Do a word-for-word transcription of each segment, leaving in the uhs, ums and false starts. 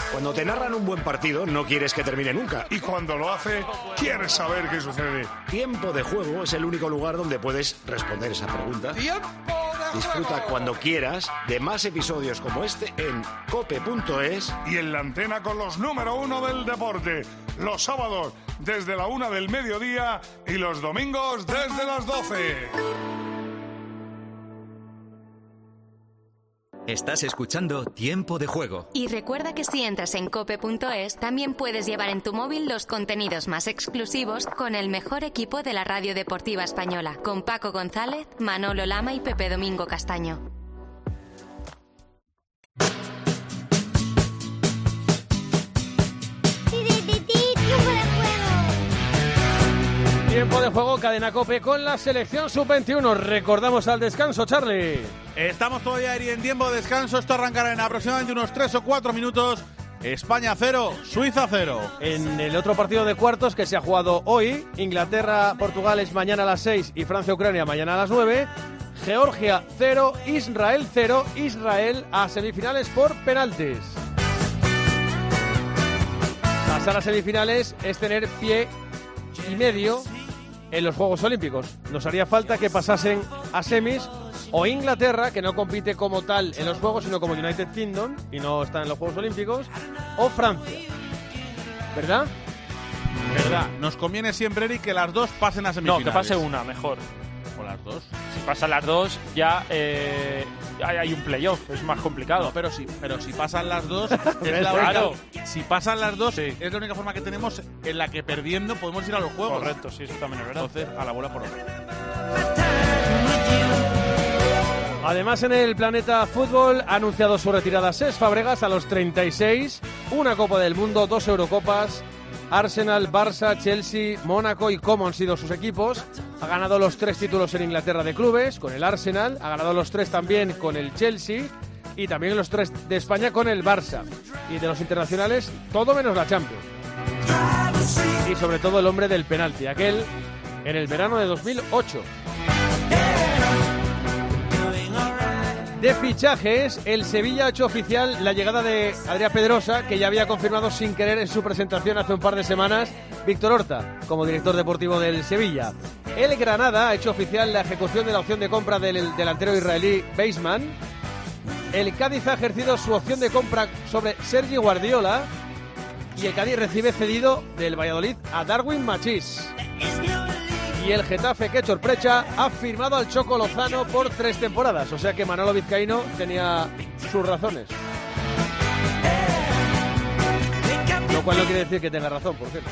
Cuando te narran un buen partido, no quieres que termine nunca. Y cuando lo hace, quieres saber qué sucede. Tiempo de Juego es el único lugar donde puedes responder esa pregunta. ¡Tiempo de Disfruta Juego! cuando quieras de más episodios como este en cope punto es. Y en la antena con los número uno del deporte. Los sábados desde la una del mediodía y los domingos desde las doce. Estás escuchando Tiempo de Juego. Y recuerda que si entras en cope punto es, también puedes llevar en tu móvil los contenidos más exclusivos con el mejor equipo de la radio deportiva española, con Paco González, Manolo Lama y Pepe Domingo Castaño. Tiempo de Juego, cadena COPE con la selección sub veintiuno. Recordamos al descanso, Charlie. Estamos todavía ahí en tiempo de descanso. Esto arrancará en aproximadamente unos tres o cuatro minutos. España cero, Suiza cero. En el otro partido de cuartos que se ha jugado hoy, Inglaterra-Portugal es mañana a las seis y Francia-Ucrania mañana a las nueve. Georgia cero, Israel cero. Israel a semifinales por penaltis. Pasar a semifinales es tener pie y medio en los Juegos Olímpicos. Nos haría falta que pasasen a semis o Inglaterra, que no compite como tal en los Juegos, sino como United Kingdom y no está en los Juegos Olímpicos, o Francia. ¿Verdad? ¿Verdad? Nos conviene siempre, Eric, que las dos pasen a No, semifinales. que pase una, mejor. ¿O las dos? Si pasan las dos, ya eh, hay, hay un playoff, es más complicado. No, pero si, pero si pasan las dos, es la Claro. única, si pasan las dos, Sí. es la única forma que tenemos en la que perdiendo podemos ir a los Juegos. Correcto, sí, eso también es verdad. Entonces, a la bola por otro. Además, en el Planeta Fútbol ha anunciado su retirada Cesc Fàbregas a los treinta y seis. Una Copa del Mundo, dos Eurocopas. Arsenal, Barça, Chelsea, Mónaco y cómo han sido sus equipos. Ha ganado los tres títulos en Inglaterra de clubes con el Arsenal. Ha ganado los tres también con el Chelsea. Y también los tres de España con el Barça. Y de los internacionales, todo menos la Champions. Y sobre todo el hombre del penalti, aquel en el verano de dos mil ocho. De fichajes, el Sevilla ha hecho oficial la llegada de Adrià Pedrosa, que ya había confirmado sin querer en su presentación hace un par de semanas Víctor Horta, como director deportivo del Sevilla. El Granada ha hecho oficial la ejecución de la opción de compra del delantero israelí Baseman. El Cádiz ha ejercido su opción de compra sobre Sergi Guardiola. Y el Cádiz recibe cedido del Valladolid a Darwin Machís. Y el Getafe, que Precha, ha firmado al Choco Lozano por tres temporadas. O sea que Manolo Vizcaíno tenía sus razones. Lo cual no quiere decir que tenga razón, por cierto.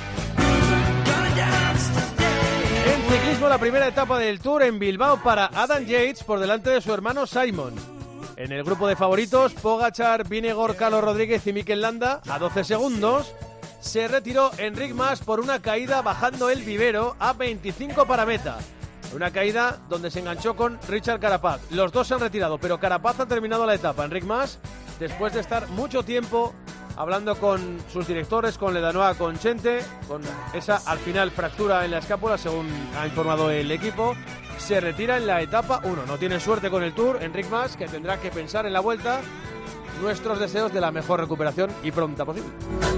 En ciclismo, la primera etapa del Tour en Bilbao para Adam Yates por delante de su hermano Simon. En el grupo de favoritos, Pogačar, Vingegaard, Carlos Rodríguez y Mikel Landa a doce segundos. Se retiró Enric Mas por una caída bajando el vivero a veinticinco para meta. Una caída donde se enganchó con Richard Carapaz. Los dos se han retirado, pero Carapaz ha terminado la etapa. Enric Mas, después de estar mucho tiempo hablando con sus directores, con Ledanoa, con Chente, con esa al final fractura en la escápula, según ha informado el equipo, se retira en la etapa uno. No tiene suerte con el Tour, Enric Mas, que tendrá que pensar en la vuelta. Nuestros deseos de la mejor recuperación y pronta posible.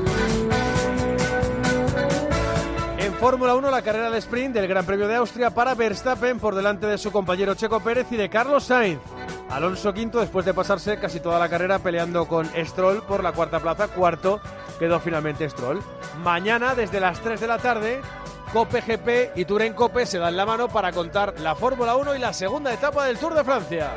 En Fórmula uno, la carrera de sprint del Gran Premio de Austria para Verstappen por delante de su compañero Checo Pérez y de Carlos Sainz. Alonso quinto después de pasarse casi toda la carrera peleando con Stroll por la cuarta plaza. Cuarto quedó finalmente Stroll. Mañana desde las tres de la tarde, Cope G P y Tour en Cope se dan la mano para contar la Fórmula uno y la segunda etapa del Tour de Francia.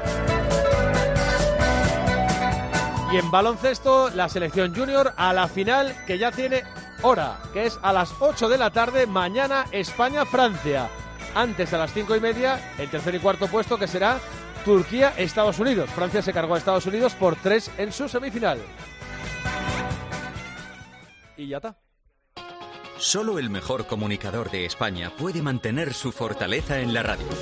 Y en baloncesto, la selección junior a la final que ya tiene hora, que es a las ocho de la tarde, mañana España-Francia. Antes a las cinco y media, el tercer y cuarto puesto que será Turquía-Estados Unidos. Francia se cargó a Estados Unidos por tres en su semifinal. Y ya está. Solo el mejor comunicador de España puede mantener su fortaleza en la radio.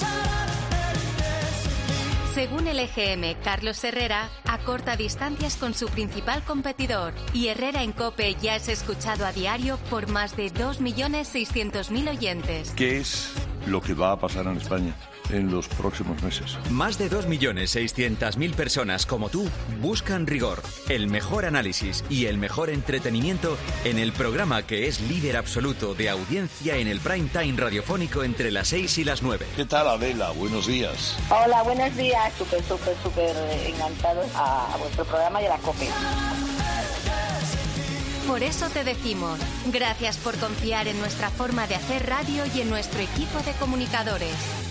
Según el E G M, Carlos Herrera acorta distancias con su principal competidor y Herrera en COPE ya es escuchado a diario por más de dos millones seiscientos mil oyentes. ¿Qué es lo que va a pasar en España en los próximos meses. Más de dos millones seiscientas mil personas como tú buscan rigor, el mejor análisis y el mejor entretenimiento en el programa que es líder absoluto de audiencia en el prime time radiofónico entre las seis y las nueve. ¿Qué tal, Adela? Buenos días. Hola, buenos días. Súper, súper, súper encantados a vuestro programa y a la COPE. Por eso te decimos, gracias por confiar en nuestra forma de hacer radio y en nuestro equipo de comunicadores.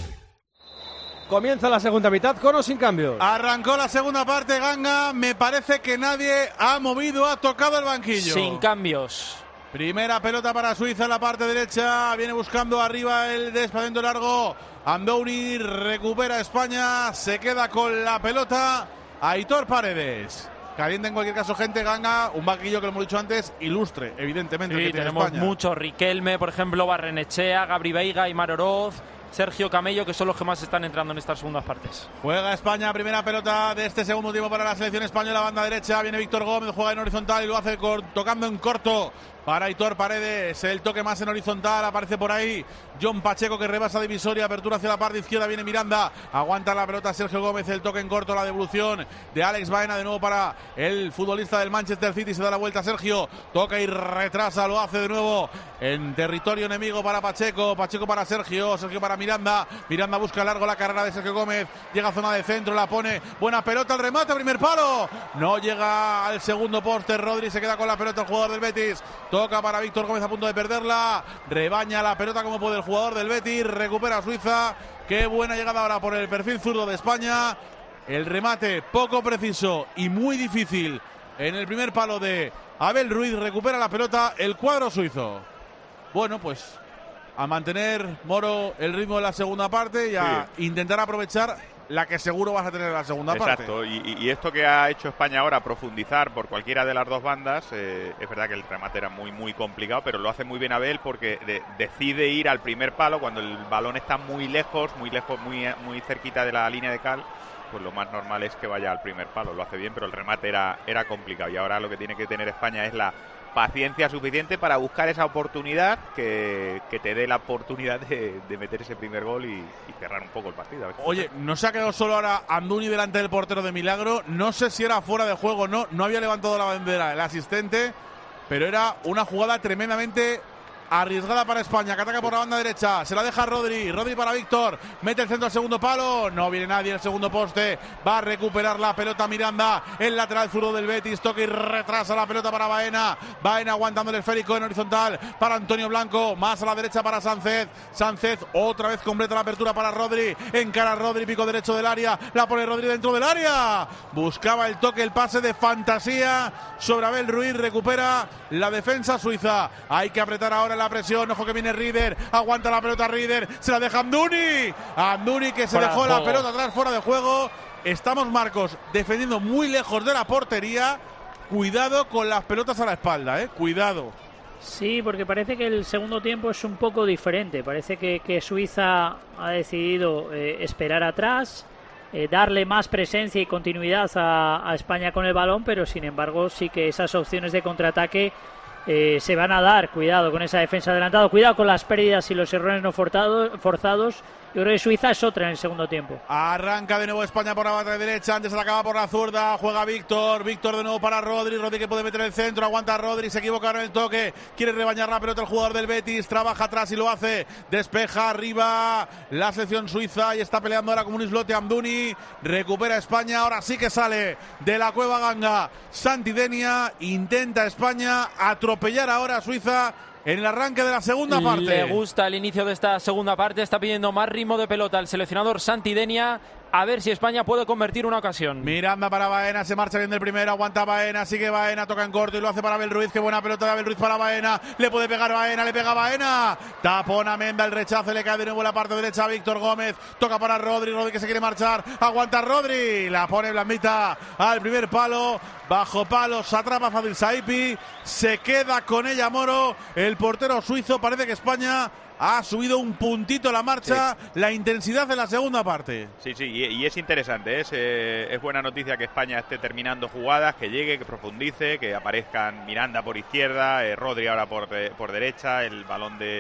Comienza la segunda mitad con o sin cambios. Arrancó la segunda parte, Ganga. Me parece que nadie ha movido, ha tocado el banquillo. Sin cambios. Primera pelota para Suiza en la parte derecha. Viene buscando arriba el desplazamiento largo. Amdouni recupera España. Se queda con la pelota Aitor Paredes. Caliente en cualquier caso, gente, Ganga, un banquillo que lo hemos dicho antes, ilustre, evidentemente. Sí, que tiene tenemos España. muchos, Riquelme, por ejemplo, Barrenechea, Gabri Veiga, Aimar Oroz, Sergio Camello, que son los que más están entrando en estas segundas partes. Juega España, primera pelota de este segundo tiempo para la selección española, banda derecha, viene Víctor Gómez, juega en horizontal y lo hace cor- tocando en corto para Aitor Paredes, el toque más en horizontal, aparece por ahí John Pacheco que rebasa divisoria, apertura hacia la parte izquierda, viene Miranda, aguanta la pelota Sergio Gómez, el toque en corto, la devolución de Alex Baena, de nuevo para el futbolista del Manchester City, se da la vuelta Sergio, toca y retrasa, lo hace de nuevo en territorio enemigo para Pacheco, Pacheco para Sergio, Sergio para Miranda, Miranda busca largo la carrera de Sergio Gómez, llega a zona de centro, la pone, buena pelota, el remate, primer palo, no llega al segundo poste, Rodri se queda con la pelota el jugador del Betis, toca para Víctor Gómez a punto de perderla, rebaña la pelota como puede el jugador del Betis, recupera Suiza, qué buena llegada ahora por el perfil zurdo de España, el remate poco preciso y muy difícil en el primer palo de Abel Ruiz, recupera la pelota el cuadro suizo. Bueno, pues a mantener, Moro, el ritmo de la segunda parte y a sí. intentar aprovechar la que seguro vas a tener en la segunda Exacto. parte. Exacto, y, y esto que ha hecho España ahora, profundizar por cualquiera de las dos bandas, eh, es verdad que el remate era muy muy complicado, pero lo hace muy bien Abel porque de, decide ir al primer palo cuando el balón está muy lejos, muy lejos, muy, muy cerquita de la línea de cal, pues lo más normal es que vaya al primer palo, lo hace bien, pero el remate era, era complicado y ahora lo que tiene que tener España es la paciencia suficiente para buscar esa oportunidad que, que te dé la oportunidad de, de meter ese primer gol y, y cerrar un poco el partido. Oye, no se ha quedado solo ahora Amdouni delante del portero de Milagro, no sé si era fuera de juego o no, no había levantado la bandera el asistente, pero era una jugada tremendamente arriesgada para España, que ataca por la banda derecha, se la deja Rodri, Rodri para Víctor, mete el centro al segundo palo, no viene nadie el segundo poste, va a recuperar la pelota Miranda, el lateral zurdo del Betis, toca y retrasa la pelota para Baena, Baena aguantando el esférico en horizontal para Antonio Blanco, más a la derecha para Sánchez, Sánchez otra vez completa la apertura para Rodri, encara Rodri, pico derecho del área, la pone Rodri dentro del área, buscaba el toque, el pase de fantasía sobre Abel Ruiz, recupera la defensa suiza, hay que apretar ahora la presión, ojo que viene Rieder, aguanta la pelota Rieder, se la deja Amdouni, Amdouni que se fuera dejó de la juego. pelota atrás fuera de juego, estamos Marcos defendiendo muy lejos de la portería, cuidado con las pelotas a la espalda, eh, cuidado. Sí, porque parece que el segundo tiempo es un poco diferente, parece que, que Suiza ha decidido eh, esperar atrás, eh, darle más presencia y continuidad a, a España con el balón, pero sin embargo sí que esas opciones de contraataque Eh, se van a dar, cuidado con esa defensa adelantada, cuidado con las pérdidas y los errores no forzados, forzados. Yo creo que Suiza es otra en el segundo tiempo. Arranca de nuevo España por la banda derecha, antes se la acaba por la zurda, juega Víctor, Víctor de nuevo para Rodri, Rodri que puede meter el centro, aguanta Rodri, se equivoca en el toque, quiere rebañar la pelota el jugador del Betis, trabaja atrás y lo hace, despeja arriba la selección suiza y está peleando ahora como un islote Amdouni, recupera España, ahora sí que sale de la cueva Ganga, Santidenia, intenta España atropellar ahora a Suiza en el arranque de la segunda parte. Le gusta el inicio de esta segunda parte, está pidiendo más ritmo de pelota el seleccionador Santidenia, a ver si España puede convertir una ocasión. Miranda para Baena, se marcha bien del primero, aguanta Baena, sigue Baena, toca en corto y lo hace para Abel Ruiz, qué buena pelota de Abel Ruiz para Baena, le puede pegar Baena, le pega Baena, tapona Menda, el rechazo, le cae de nuevo la parte derecha a Víctor Gómez, toca para Rodri, Rodri que se quiere marchar, aguanta Rodri, la pone blandita al primer palo, bajo palo, se atrapa fácil Saipi, se queda con ella Moro, el portero suizo, parece que España ha subido un puntito la marcha, sí. La intensidad en la segunda parte. Sí, sí, y, y es interesante, es, eh, es buena noticia que España esté terminando jugadas, que llegue, que profundice, que aparezcan Miranda por izquierda, eh, Rodri ahora por, eh, por derecha, el balón de,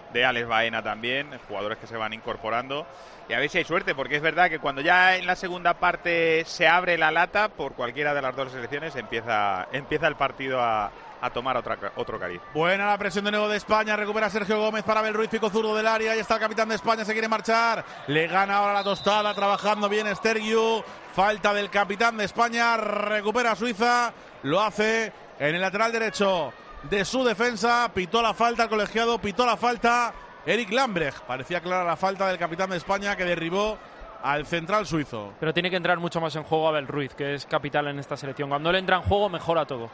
de Alex Baena también, jugadores que se van incorporando. Y a ver si hay suerte, porque es verdad que cuando ya en la segunda parte se abre la lata, por cualquiera de las dos selecciones empieza, empieza el partido a, a tomar otra, otro cariz. Buena la presión de nuevo de España, recupera Sergio Gómez para Abel Ruiz, pico zurdo del área, y está el capitán de España, se quiere marchar, le gana ahora la tostada, trabajando bien Stergiu, falta del capitán de España, recupera Suiza, lo hace en el lateral derecho de su defensa, pitó la falta el colegiado, pitó la falta Eric Lambrecht, parecía clara la falta del capitán de España que derribó al central suizo. Pero tiene que entrar mucho más en juego Abel Ruiz, que es capital en esta selección. Cuando él entra en juego mejora todo.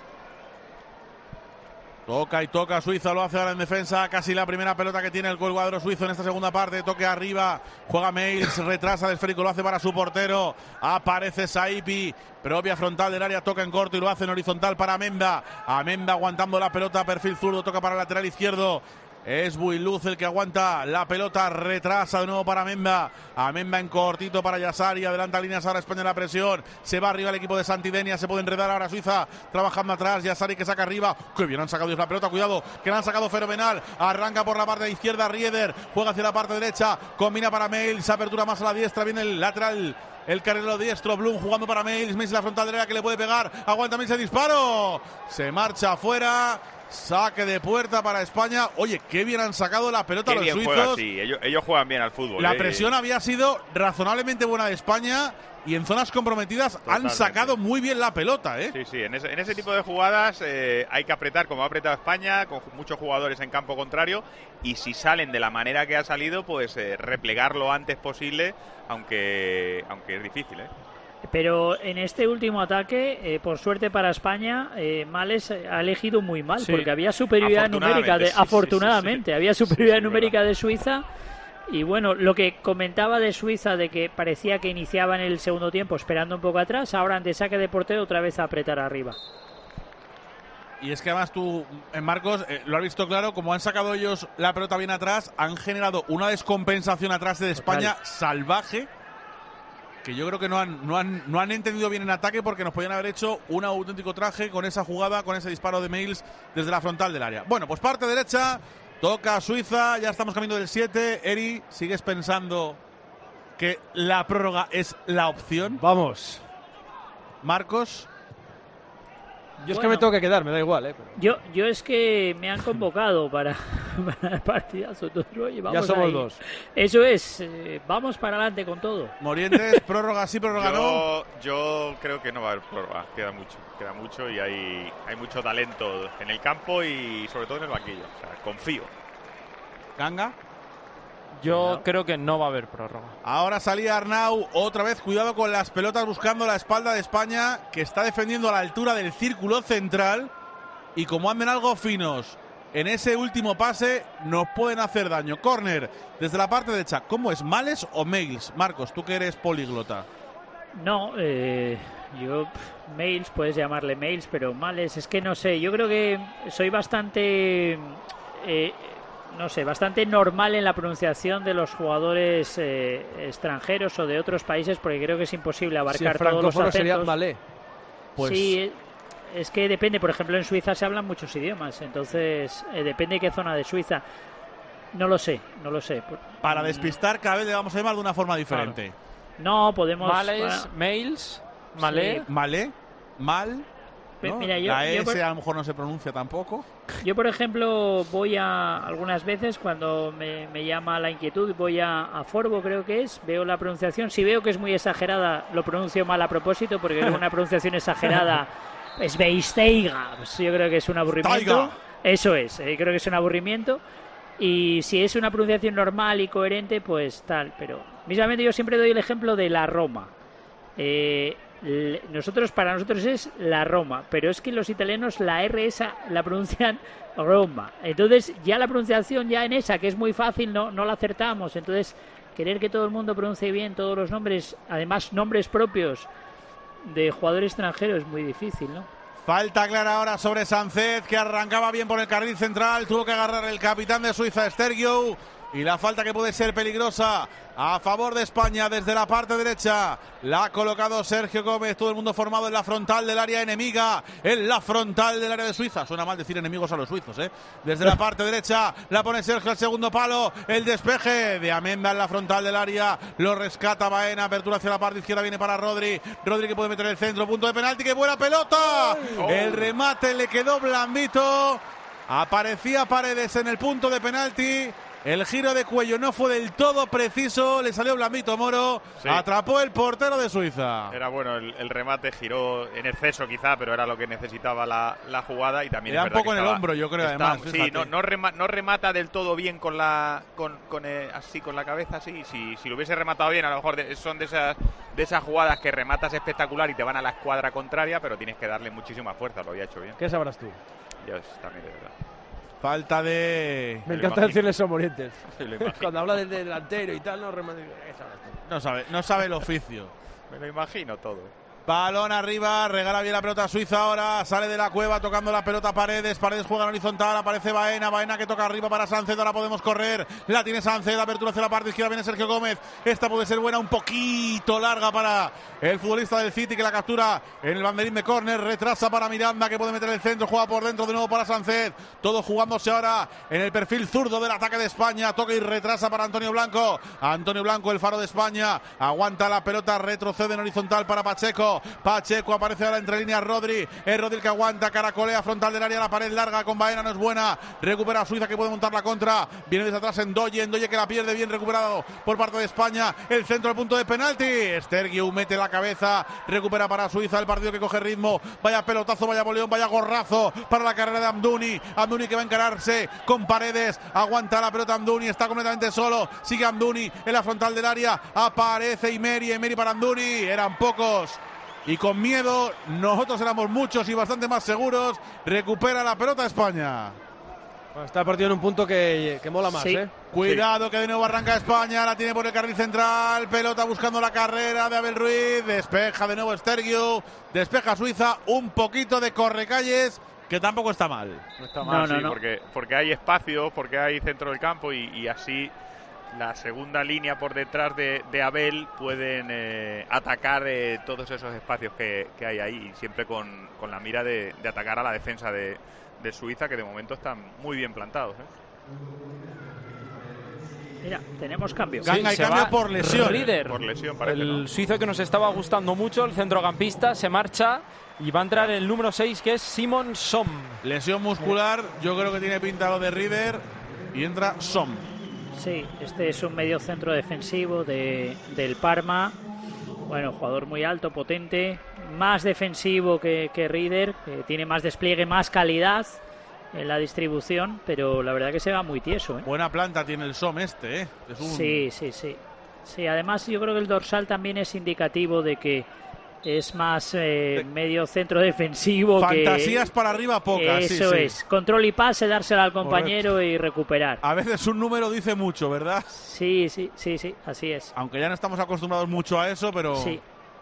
Toca y toca Suiza, lo hace ahora en defensa, casi la primera pelota que tiene el cuadro suizo en esta segunda parte, toque arriba, juega Mails, retrasa el esférico, lo hace para su portero, aparece Saipi, propia frontal del área, toca en corto y lo hace en horizontal para Amenda, Amenda aguantando la pelota, perfil zurdo, toca para el lateral izquierdo. Es Builuz el que aguanta la pelota, retrasa de nuevo para Amenda. Amenda en cortito para Yassari, adelanta líneas ahora España en la presión. Se va arriba el equipo de Santidenia, se puede enredar ahora Suiza, trabajando atrás. Yassari que saca arriba. ¡Qué bien han sacado ellos la pelota! Cuidado, que la han sacado fenomenal. Arranca por la parte izquierda Rieder, juega hacia la parte derecha, combina para Mails, apertura más a la diestra, viene el lateral. El carrilero diestro, Blum jugando para Mails, Mails la frontal derecha que le puede pegar, aguanta Mails el disparo, se marcha afuera, saque de puerta para España. Oye, qué bien han sacado la pelota qué los bien suizos. Juega, sí. ellos, ellos juegan bien al fútbol. La eh. presión había sido razonablemente buena de España y en zonas comprometidas Totalmente. Han sacado muy bien la pelota, ¿eh? Sí, sí, en ese, en ese tipo de jugadas eh, hay que apretar como ha apretado España, con muchos jugadores en campo contrario, y si salen de la manera que ha salido, pues eh, replegar lo antes posible, aunque, aunque es difícil, ¿eh? Pero en este último ataque, eh, por suerte para España, eh, Males ha elegido muy mal, sí. porque había superioridad numérica, de, sí, afortunadamente, sí, sí, sí. había superioridad sí, sí, numérica verdad. de Suiza. Y bueno, lo que comentaba de Suiza, de que parecía que iniciaba en el segundo tiempo esperando un poco atrás, ahora ante saque de portero otra vez a apretar arriba. Y es que además tú, en Marcos, eh, lo has visto claro, como han sacado ellos la pelota bien atrás, han generado una descompensación atrás de España Total. salvaje, que yo creo que no han, no, han, no han entendido bien en ataque, porque nos podían haber hecho un auténtico traje con esa jugada, con ese disparo de Mails desde la frontal del área. Bueno, pues parte derecha, toca Suiza, ya estamos camino del siete. Eri, ¿sigues pensando que la prórroga es la opción? Vamos. Marcos. Yo es bueno, que me tengo que quedar, me da igual, ¿eh? Pero... Yo, yo es que me han convocado para, para el partidazo. Entonces, oye, vamos ya somos ahí. dos. Eso es, eh, vamos para adelante con todo. Morientes, prórroga sí, prórroga yo, no. Yo creo que no va a haber prórroga, queda mucho, queda mucho y hay, hay mucho talento en el campo y sobre todo en el banquillo. O sea, confío. Ganga. Yo no. creo que no va a haber prórroga. Ahora salía Arnau, otra vez, cuidado con las pelotas buscando la espalda de España, que está defendiendo a la altura del círculo central, y como anden algo finos en ese último pase, nos pueden hacer daño. Córner desde la parte derecha. ¿Cómo es, Males o Mails? Marcos, tú que eres políglota. No, eh, yo Mails, puedes llamarle Mails, pero Males, es que no sé, yo creo que soy bastante... Eh, no sé, bastante normal en la pronunciación de los jugadores eh, extranjeros o de otros países, porque creo que es imposible abarcar si todos los acentos. Sería malé. Pues... Sí, es que depende. Por ejemplo, en Suiza se hablan muchos idiomas, entonces eh, depende de qué zona de Suiza. No lo sé, no lo sé. Para despistar, cada vez le vamos a llamar de una forma diferente. Claro. No, podemos... Males, para... Mails, Malé. Sí. Malé, mal... ¿no? Mira, yo, la yo S por... a lo mejor no se pronuncia tampoco. Yo, por ejemplo, voy a algunas veces cuando me, me llama la inquietud, voy a, a Forbo, creo que es, veo la pronunciación. Si veo que es muy exagerada, lo pronuncio mal a propósito, porque es una pronunciación exagerada. Es Beisteiga, pues yo creo que es un aburrimiento. Taiga. Eso es, eh, creo que es un aburrimiento. Y si es una pronunciación normal y coherente, pues tal. Pero mismamente yo siempre doy el ejemplo de la Roma. Eh... Nosotros, para nosotros es la Roma, pero es que los italianos la R esa la pronuncian Roma. Entonces ya la pronunciación ya en esa, que es muy fácil, no, no la acertamos. Entonces querer que todo el mundo pronuncie bien todos los nombres, además nombres propios de jugadores extranjeros, es muy difícil, ¿no? Falta clara ahora sobre Sánchez, que arrancaba bien por el carril central, tuvo que agarrar el capitán de Suiza, Stergiu. y la falta que puede ser peligrosa a favor de España desde la parte derecha. La ha colocado Sergio Gómez, todo el mundo formado en la frontal del área enemiga, en la frontal del área de Suiza. Suena mal decir enemigos a los suizos, ¿eh? Desde la parte derecha la pone Sergio al segundo palo, el despeje de Amenda en la frontal del área, lo rescata Baena, apertura hacia la parte izquierda, viene para Rodri, Rodri que puede meter el centro, punto de penalti, ¡qué buena pelota! Oh. El remate le quedó blandito, aparecía Paredes en el punto de penalti. El giro de cuello no fue del todo preciso, le salió blandito Moro, sí. Atrapó el portero de Suiza. Era bueno, el, el remate giró en exceso quizá, pero era lo que necesitaba la, la jugada y también era es un poco en estaba, el hombro, yo creo, estaba, además. Sí, no, no, rema, no remata del todo bien con la con, con eh, así con la cabeza, así. Si, si lo hubiese rematado bien, a lo mejor de, son de esas de esas jugadas que rematas espectacular y te van a la escuadra contraria, pero tienes que darle muchísima fuerza, lo había hecho bien. ¿Qué sabrás tú? Yo también, de verdad. Falta de... Me encanta decirles somorientes. Cuando habla del delantero y tal, no remate. No sabe, no sabe el oficio. Me lo imagino todo. Balón arriba, regala bien la pelota a Suiza ahora, sale de la cueva tocando la pelota Paredes, Paredes juega en horizontal, aparece Baena, Baena que toca arriba para Sánchez, ahora podemos correr, la tiene Sánchez, apertura hacia la parte izquierda, viene Sergio Gómez, esta puede ser buena, un poquito larga para el futbolista del City que la captura en el banderín de córner, retrasa para Miranda que puede meter el centro, juega por dentro de nuevo para Sánchez, todo jugándose ahora en el perfil zurdo del ataque de España, toca y retrasa para Antonio Blanco, Antonio Blanco el faro de España, aguanta la pelota, retrocede en horizontal para Pacheco, Pacheco aparece ahora entre líneas Rodri, es Rodri que aguanta, caracolea frontal del área, la pared larga con Baena no es buena, recupera a Suiza que puede montar la contra, viene desde atrás Ndoye, Ndoye que la pierde, bien recuperado por parte de España, el centro del punto de penalti, Stergiou mete la cabeza, recupera para Suiza, el partido que coge ritmo, vaya pelotazo, vaya boleón, vaya gorrazo para la carrera de Amdouni, Amdouni que va a encararse con Paredes, aguanta la pelota Amdouni, está completamente solo, sigue Amdouni en la frontal del área, aparece Imeri, Imeri para Amdouni, eran pocos y con miedo, nosotros éramos muchos y bastante más seguros, recupera la pelota España. Bueno, está el partido en un punto que, que mola más, sí. ¿eh? Cuidado que de nuevo arranca España, la tiene por el carril central, pelota buscando la carrera de Abel Ruiz, despeja de nuevo Stergiou, despeja Suiza, un poquito de correcalles, que tampoco está mal. No está mal, no, no, sí, no. Porque, porque hay espacio, porque hay centro del campo y, y así la segunda línea por detrás de, de Abel pueden eh, atacar eh, todos esos espacios que, que hay ahí, siempre con, con la mira de, de atacar a la defensa de, de Suiza, que de momento están muy bien plantados, ¿eh? Mira, tenemos cambio. Ganga Sí, y cambio por lesión. Rieder, Por lesión parece, el ¿no? suizo que nos estaba gustando mucho, el centrocampista, se marcha y va a entrar el número seis, que es Simon Som. Lesión muscular, yo creo que tiene pinta lo de Rieder y entra Som. Sí, este es un medio centro defensivo de, del Parma. Bueno, jugador muy alto, potente, más defensivo que, que Rieder, que tiene más despliegue, más calidad en la distribución, pero la verdad que se va muy tieso, ¿eh? Buena planta tiene el Som este, ¿eh? Es un... Sí, sí, sí. Sí, además yo creo que el dorsal también es indicativo de que es más eh, medio centro defensivo. Fantasías que, para arriba pocas. Eso sí, sí. es, control y pase, dársela al compañero. Correcto. Y recuperar. A veces un número dice mucho, ¿verdad? Sí, sí, sí, sí, así es. Aunque ya no estamos acostumbrados mucho a eso, pero... Sí.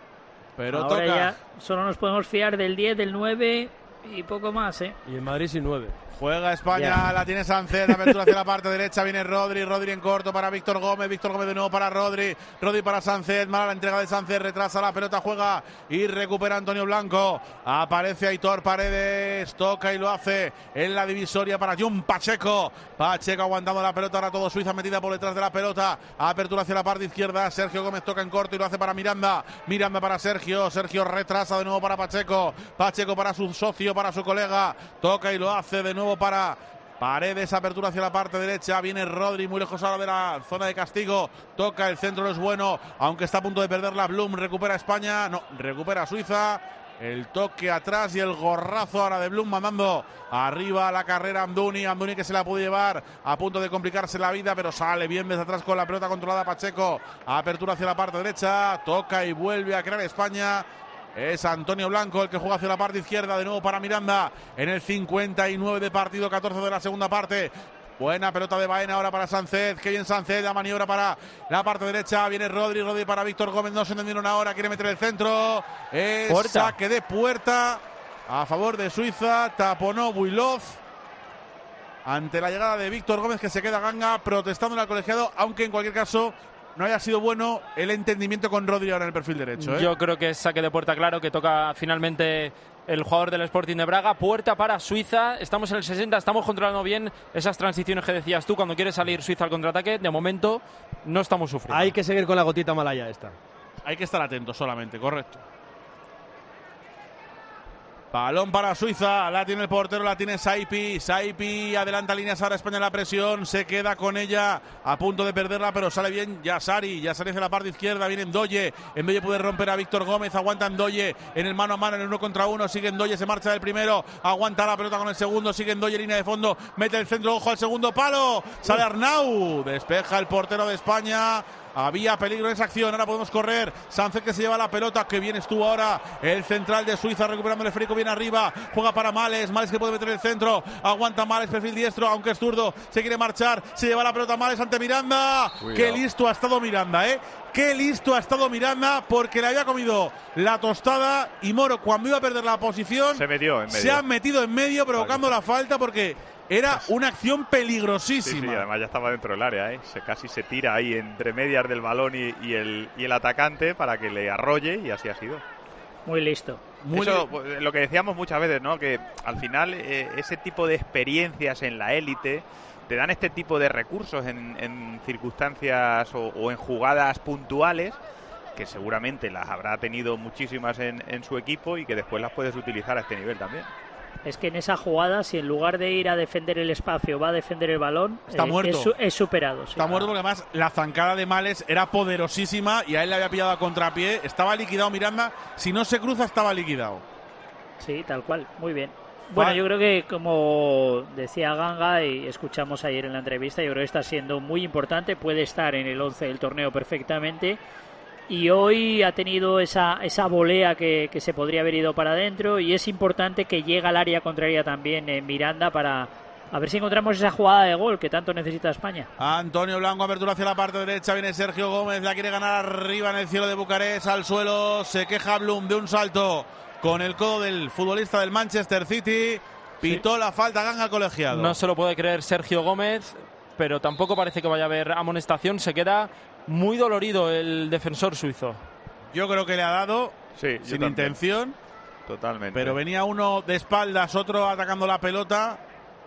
Pero ahora toca. Ya solo nos podemos fiar del diez, del nueve y poco más, ¿eh? Y en Madrid sin nueve. Juega España, Ya. la tiene Sánchez, apertura hacia la parte derecha, viene Rodri, Rodri en corto para Víctor Gómez, Víctor Gómez de nuevo para Rodri, Rodri para Sánchez, mala la entrega de Sánchez, retrasa la pelota, juega y recupera Antonio Blanco, aparece Aitor Paredes, toca y lo hace en la divisoria para Jun Pacheco, Pacheco aguantando la pelota, ahora todo Suiza metida por detrás de la pelota, apertura hacia la parte izquierda, Sergio Gómez toca en corto y lo hace para Miranda, Miranda para Sergio, Sergio retrasa de nuevo para Pacheco, Pacheco para su socio, para su colega, toca y lo hace de nuevo para Paredes, apertura hacia la parte derecha, viene Rodri muy lejos ahora de la zona de castigo, toca, el centro no es bueno, aunque está a punto de perder la Blum, recupera España, no, recupera Suiza, el toque atrás y el gorrazo ahora de Blum mandando arriba la carrera Amdouni, Amdouni que se la puede llevar, a punto de complicarse la vida, pero sale bien desde atrás con la pelota controlada Pacheco, apertura hacia la parte derecha, toca y vuelve a crear España. Es Antonio Blanco el que juega hacia la parte izquierda, de nuevo para Miranda en el cincuenta y nueve de partido, catorce de la segunda parte. Buena pelota de Baena ahora para Sánchez, que bien Sánchez, la maniobra para la parte derecha, viene Rodri, Rodri para Víctor Gómez, no se entendieron ahora, quiere meter el centro, es Puerta. saque de puerta a favor de Suiza, taponó Builov. ante la llegada de Víctor Gómez, que se queda Ganga protestando al colegiado, aunque en cualquier caso no haya sido bueno el entendimiento con Rodri ahora en el perfil derecho, ¿eh? Yo creo que es saque de puerta claro, que toca finalmente el jugador del Sporting de Braga. Puerta para Suiza, estamos en el sesenta, estamos controlando bien esas transiciones que decías tú cuando quiere salir Suiza al contraataque. De momento no estamos sufriendo. Hay que seguir con la gotita malaya esta. Hay que estar atentos solamente, correcto. Balón para Suiza, la tiene el portero, la tiene Saipi. Saipi adelanta líneas, ahora España en la presión, se queda con ella, a punto de perderla, pero sale bien Yassari. Yassari hacia la parte izquierda, viene Ndoye. Ndoye puede romper a Víctor Gómez, aguanta Ndoye en el mano a mano, en el uno contra uno. Sigue Ndoye, se marcha del primero, aguanta la pelota con el segundo. Sigue Ndoye, línea de fondo, mete el centro, ojo al segundo palo. Sale Arnau, despeja el portero de España. Había peligro en esa acción, ahora podemos correr. Sánchez que se lleva la pelota, que bien estuvo ahora el central de Suiza recuperando el esférico bien arriba. Juega para Males, Males que puede meter el centro. Aguanta Males, perfil diestro, aunque es zurdo. Se quiere marchar, se lleva la pelota Males ante Miranda. Cuidado. Qué listo ha estado Miranda, ¿eh? Qué listo ha estado Miranda, porque le había comido la tostada y Moro, cuando iba a perder la posición, se metió en medio. Se ha metido en medio provocando vale. la falta, porque era una acción peligrosísima. Sí, sí, además ya estaba dentro del área, ¿eh? Se casi se tira ahí entre medias del balón y, y, el, y el atacante para que le arrolle, y así ha sido. Muy listo. Muy Eso, li lo que decíamos muchas veces, ¿no? Que al final eh, ese tipo de experiencias en la élite te dan este tipo de recursos en, en circunstancias o, o en jugadas puntuales, que seguramente las habrá tenido muchísimas en, en su equipo y que después las puedes utilizar a este nivel también. Es que en esa jugada, si en lugar de ir a defender el espacio va a defender el balón, está eh, muerto. Es, es superado. Sí. Está muerto porque además la zancada de Males era poderosísima y a él le había pillado a contrapié. Estaba liquidado Miranda. Si no se cruza, estaba liquidado. Sí, tal cual. Muy bien. Bueno, yo creo que, como decía Ganga y escuchamos ayer en la entrevista, yo creo que está siendo muy importante. Puede estar en el once del torneo perfectamente. Y hoy ha tenido esa, esa volea que, que se podría haber ido para adentro, y es importante que llegue al área contraria también en Miranda para a ver si encontramos esa jugada de gol que tanto necesita España. Antonio Blanco, abertura hacia la parte derecha, viene Sergio Gómez, la quiere ganar arriba en el cielo de Bucarest, al suelo, se queja Blum de un salto con el codo del futbolista del Manchester City, pitó sí. la falta, Ganga al colegiado. No se lo puede creer Sergio Gómez, pero tampoco parece que vaya a haber amonestación, se queda muy dolorido el defensor suizo. Yo creo que le ha dado sí, sin intención. Totalmente. Pero venía uno de espaldas, otro atacando la pelota.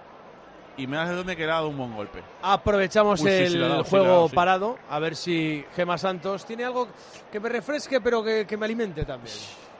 Y me hace donde que le ha dado un buen golpe. Aprovechamos Uy, sí, el sí, dado, juego sí, dado, sí. parado. A ver si Gemma Santos tiene algo que me refresque, pero que, que me alimente también.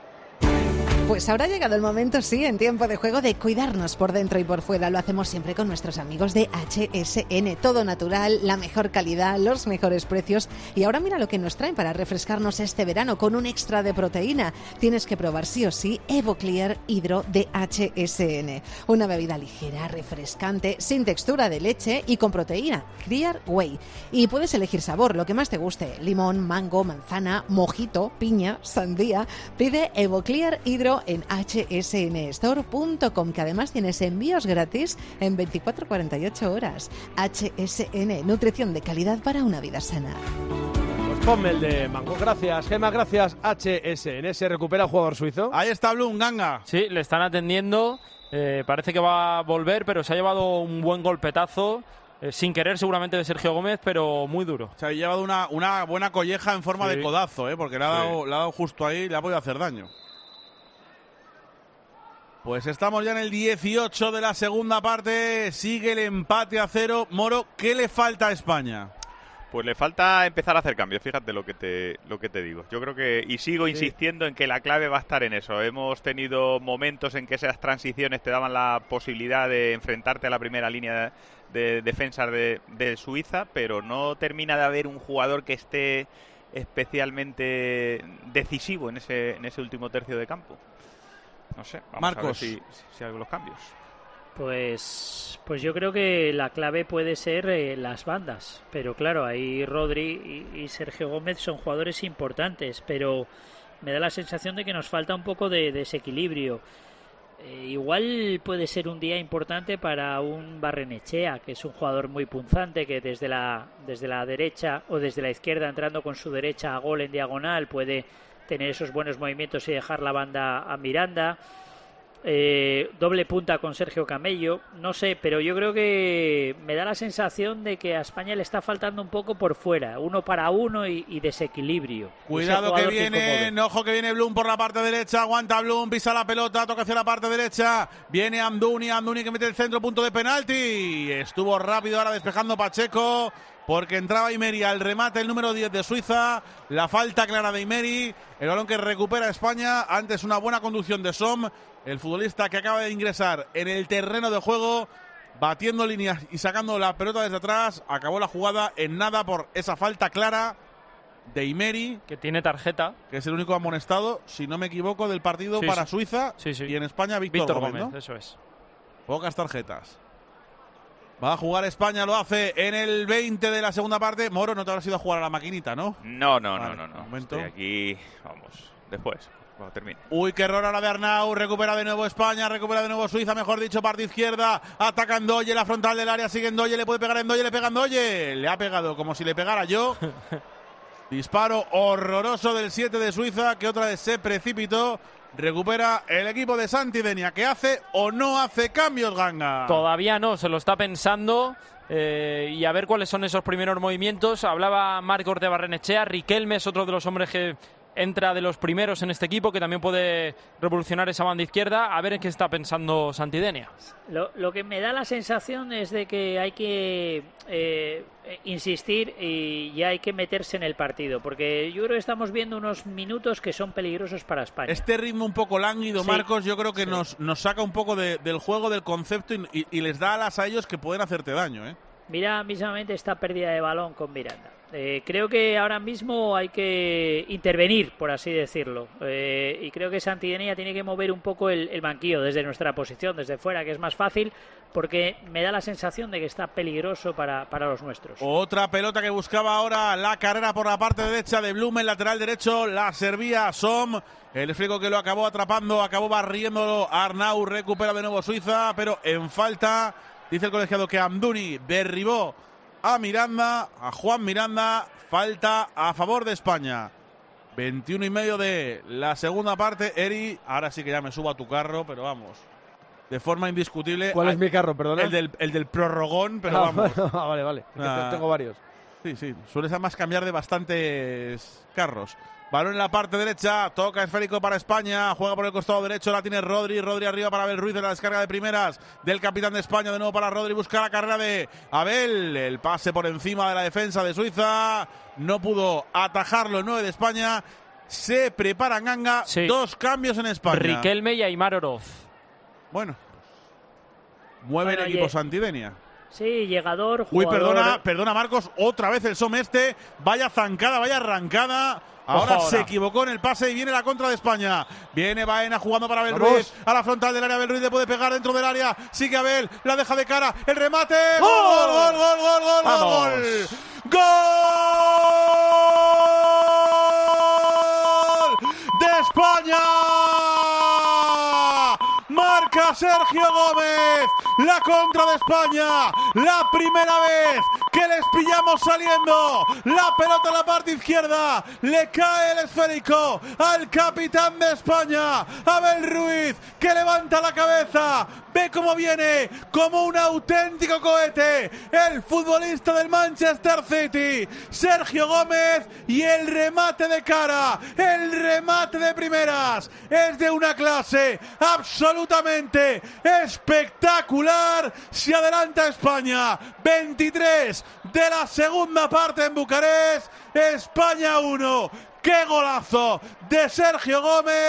Pues ahora ha llegado el momento, sí, en tiempo de juego, de cuidarnos por dentro y por fuera. Lo hacemos siempre con nuestros amigos de H S N. Todo natural, la mejor calidad, los mejores precios. Y ahora mira lo que nos traen para refrescarnos este verano con un extra de proteína. Tienes que probar sí o sí Evoclear Hydro de H S N. Una bebida ligera, refrescante, sin textura de leche y con proteína. Clear Whey. Y puedes elegir sabor, lo que más te guste. Limón, mango, manzana, mojito, piña, sandía. Pide Evoclear Hydro en h s n store punto com, que además tienes envíos gratis en veinticuatro a cuarenta y ocho horas. H S N, nutrición de calidad para una vida sana. Pues ponme el de mango. Gracias, Gemma, gracias. H S N, ¿se recupera el jugador suizo? Ahí está Blum, Ganga. Sí, le están atendiendo. Eh, parece que va a volver, pero se ha llevado un buen golpetazo. Eh, sin querer seguramente de Sergio Gómez, pero muy duro. Se ha llevado una, una buena colleja en forma sí. de codazo, ¿eh? Porque le ha, dado, sí. le ha dado justo ahí y le ha podido hacer daño. Pues estamos ya en el dieciocho de la segunda parte, sigue el empate a cero. Moro, ¿qué le falta a España? Pues le falta empezar a hacer cambios, fíjate lo que te lo que te digo. Yo creo que, y sigo sí. insistiendo en que la clave va a estar en eso. Hemos tenido momentos en que esas transiciones te daban la posibilidad de enfrentarte a la primera línea de defensa de, de Suiza, pero no termina de haber un jugador que esté especialmente decisivo en ese, en ese último tercio de campo. No sé, vamos Marcos. a ver si, si hay los cambios. Pues, pues yo creo que la clave puede ser eh, las bandas. Pero claro, ahí Rodri y, y Sergio Gómez son jugadores importantes, pero me da la sensación de que nos falta un poco de desequilibrio. Eh, igual puede ser un día importante para un Barrenechea, que es un jugador muy punzante, que desde la, desde la derecha o desde la izquierda, entrando con su derecha a gol en diagonal, puede tener esos buenos movimientos y dejar la banda a Miranda. eh, doble punta con Sergio Camello, no sé, pero yo creo que me da la sensación de que a España le está faltando un poco por fuera, uno para uno y, y desequilibrio. Cuidado que viene, que ojo que viene Blum por la parte derecha, aguanta Blum, pisa la pelota, toca hacia la parte derecha, viene Amdouni, Amdouni que mete el centro, punto de penalti, estuvo rápido ahora despejando Pacheco, porque entraba Imeri al remate, el número diez de Suiza, la falta clara de Imeri, el balón que recupera España, antes una buena conducción de Som, el futbolista que acaba de ingresar en el terreno de juego, batiendo líneas y sacando la pelota desde atrás, acabó la jugada en nada por esa falta clara de Imeri, que tiene tarjeta, que es el único amonestado, si no me equivoco, del partido sí, para sí. Suiza, sí, sí. y en España Víctor, Víctor Gómez, Gómez, ¿no? Eso es. Pocas tarjetas. Va a jugar España, lo hace en el veinte de la segunda parte. Moro, no te habrás ido a jugar a la maquinita, ¿no? No, no, vale, no, no, no. Momento. Estoy aquí, vamos, después, cuando termine. Uy, qué error ahora de Arnau, recupera de nuevo España, recupera de nuevo Suiza, mejor dicho, parte izquierda, ataca Ndoye, la frontal del área, sigue Ndoye, le puede pegar a Ndoye, le pega a Ndoye, le ha pegado como si le pegara yo. Disparo horroroso del siete de Suiza, que otra vez se precipitó. Recupera el equipo de Santidenia, que hace o no hace cambios, Ganga. Todavía no, se lo está pensando. Eh, y a ver cuáles son esos primeros movimientos. Hablaba Marcos de Barrenechea, Riquelme es otro de los hombres que entra de los primeros en este equipo, que también puede revolucionar esa banda izquierda. A ver en qué está pensando Santidenia. Lo, lo que me da la sensación es de que hay que eh, insistir y ya hay que meterse en el partido, porque yo creo que estamos viendo unos minutos que son peligrosos para España. Este ritmo un poco lánguido, sí, Marcos, yo creo que sí. nos, nos saca un poco de, del juego, del concepto y, y, y les da alas a ellos que pueden hacerte daño, ¿eh? Mira mismamente esta pérdida de balón con Miranda. Eh, creo que ahora mismo hay que intervenir, por así decirlo. Eh, y creo que Santidenia tiene que mover un poco el, el banquillo desde nuestra posición, desde fuera, que es más fácil, porque me da la sensación de que está peligroso para, para los nuestros. Otra pelota que buscaba ahora la carrera por la parte derecha de Blum, el lateral derecho, la servía Som. El frigo que lo acabó atrapando, acabó barriéndolo. Arnau recupera de nuevo Suiza, pero en falta. Dice el colegiado que Amdouni derribó a Miranda, a Juan Miranda. Falta a favor de España. veintiuno y medio de la segunda parte. Eri, ahora sí que ya me subo a tu carro, pero vamos, de forma indiscutible. ¿Cuál es mi carro, perdona? El del, el del prorrogón, pero ah, vamos. Bueno, ah, vale, vale. Ah, tengo varios. Sí, sí. Sueles además cambiar de bastantes carros. Balón en la parte derecha, toca esférico para España, juega por el costado derecho, la tiene Rodri, Rodri arriba para Abel Ruiz de la descarga de primeras del capitán de España, de nuevo para Rodri, busca la carrera de Abel, el pase por encima de la defensa de Suiza, no pudo atajarlo el nueve de España, se prepara Ganga, sí. Dos cambios en España. Riquelme y Aimar Oroz. Bueno, mueve bueno, el equipo Santidenia. Sí, llegador, jugador. Uy, perdona, perdona Marcos, otra vez el Som este, vaya zancada, vaya arrancada. Ahora, ahora se equivocó en el pase y viene la contra de España. Viene Baena jugando para Abel Vamos. Ruiz. A la frontal del área, Abel Ruiz le puede pegar dentro del área. Sigue Abel, la deja de cara. El remate. ¡Gol, gol, gol, gol, gol, gol, gol! ¡Gol! ¡De España! Marca Sergio Gómez, la contra de España, la primera vez que les pillamos saliendo, la pelota en la parte izquierda, le cae el esférico al capitán de España, Abel Ruiz, que levanta la cabeza, ve cómo viene, como un auténtico cohete, el futbolista del Manchester City, Sergio Gómez, y el remate de cara, el remate de primeras, es de una clase absoluta. Absolutamente espectacular. Se adelanta España. veintitrés de la segunda parte en Bucarest. España uno. ¡Qué golazo de Sergio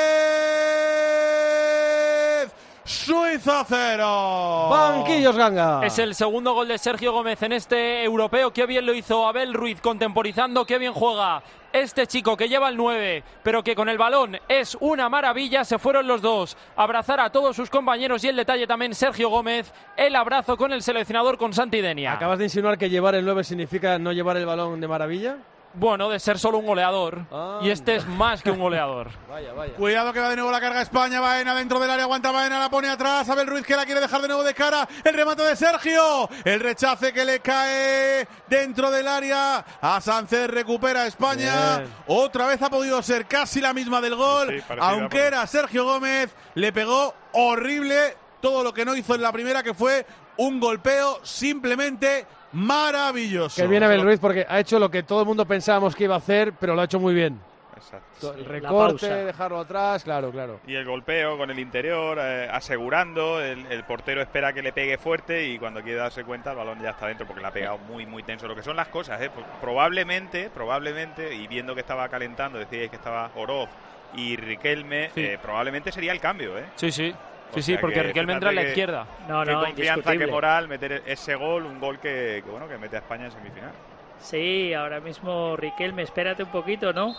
Gómez! Suiza cero. Banquillos, Ganga. Es el segundo gol de Sergio Gómez en este europeo. Qué bien lo hizo Abel Ruiz contemporizando. Qué bien juega este chico que lleva el nueve, pero que con el balón es una maravilla. Se fueron los dos a abrazar a todos sus compañeros, y el detalle también Sergio Gómez, el abrazo con el seleccionador, con Santidenia. ¿Acabas de insinuar que llevar el nueve significa no llevar el balón de maravilla? Bueno, de ser solo un goleador. Ah, y este es más que un goleador. Vaya, vaya. Cuidado que va de nuevo la carga España. Baena dentro del área, aguanta Baena, la pone atrás. Abel Ruiz que la quiere dejar de nuevo de cara. El remate de Sergio. El rechace que le cae dentro del área. A Sánchez, recupera España. Bien. Otra vez ha podido ser casi la misma del gol. Sí, aunque era Sergio Gómez. Le pegó horrible todo lo que no hizo en la primera, que fue un golpeo simplemente maravilloso. Que viene Abel Ruiz porque ha hecho lo que todo el mundo pensábamos que iba a hacer, pero lo ha hecho muy bien. Exacto. El recorte, dejarlo atrás, claro, claro. Y el golpeo con el interior, eh, asegurando, el, el portero espera que le pegue fuerte y cuando quiere darse cuenta el balón ya está dentro porque le ha pegado muy, muy tenso. Lo que son las cosas, eh, probablemente, probablemente, y viendo que estaba calentando, decíais que estaba Oroz y Riquelme, sí. eh, probablemente sería el cambio, ¿eh? Sí, sí. Sí, sí, porque Riquelme entra a la izquierda. No, qué no, confianza, qué moral meter ese gol, un gol que, que bueno, que mete a España en semifinal. Sí, ahora mismo Riquelme, espérate un poquito, ¿no?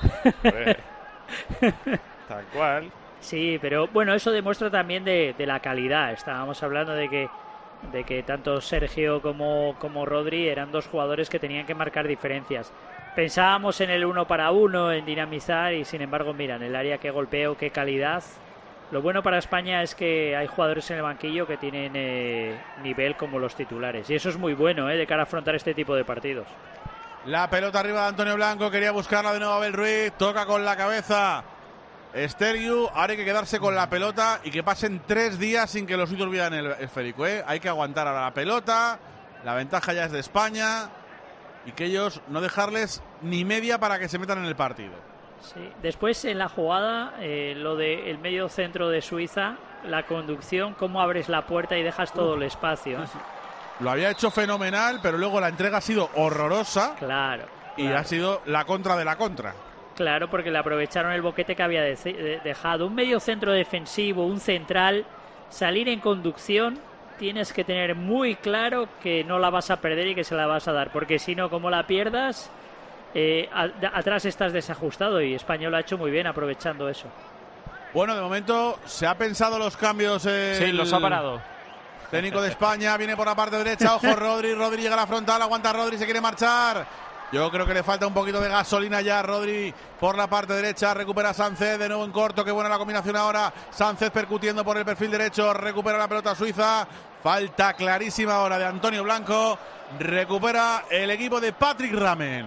Tal cual. Sí, pero bueno, eso demuestra también de, de la calidad. Estábamos hablando de que de que tanto Sergio como, como Rodri eran dos jugadores que tenían que marcar diferencias. Pensábamos en el uno para uno, en dinamizar, y sin embargo, mira, en el área qué golpeo, qué calidad. Lo bueno para España es que hay jugadores en el banquillo que tienen eh, nivel como los titulares. Y eso es muy bueno, eh, de cara a afrontar este tipo de partidos. La pelota arriba de Antonio Blanco, quería buscarla de nuevo Abel Ruiz, toca con la cabeza Esteriu, ahora hay que quedarse con la pelota y que pasen tres días sin que los suyos olviden el esférico, ¿eh? Hay que aguantar ahora la pelota, la ventaja ya es de España y que ellos no dejarles ni media para que se metan en el partido. Sí. Después en la jugada, eh, lo del medio centro de Suiza, la conducción, cómo abres la puerta y dejas todo el espacio, ¿eh? Lo había hecho fenomenal, pero luego la entrega ha sido horrorosa. Claro. Y claro. ha sido la contra de la contra. Claro, porque le aprovecharon el boquete que había de- de- dejado. Un medio centro defensivo, un central, salir en conducción, tienes que tener muy claro que no la vas a perder y que se la vas a dar, porque si no, como la pierdas, eh, a- atrás estás desajustado, y España lo ha hecho muy bien aprovechando eso. Bueno, de momento se ha pensado los cambios. El Sí, los ha parado. Técnico de España viene por la parte derecha. Ojo, Rodri. Rodri llega a la frontal. Aguanta Rodri, se quiere marchar. Yo creo que le falta un poquito de gasolina ya. Rodri por la parte derecha. Recupera Sánchez de nuevo en corto. Qué buena la combinación ahora. Sánchez percutiendo por el perfil derecho. Recupera la pelota Suiza. Falta clarísima ahora de Antonio Blanco. Recupera el equipo de Patrick Ramen,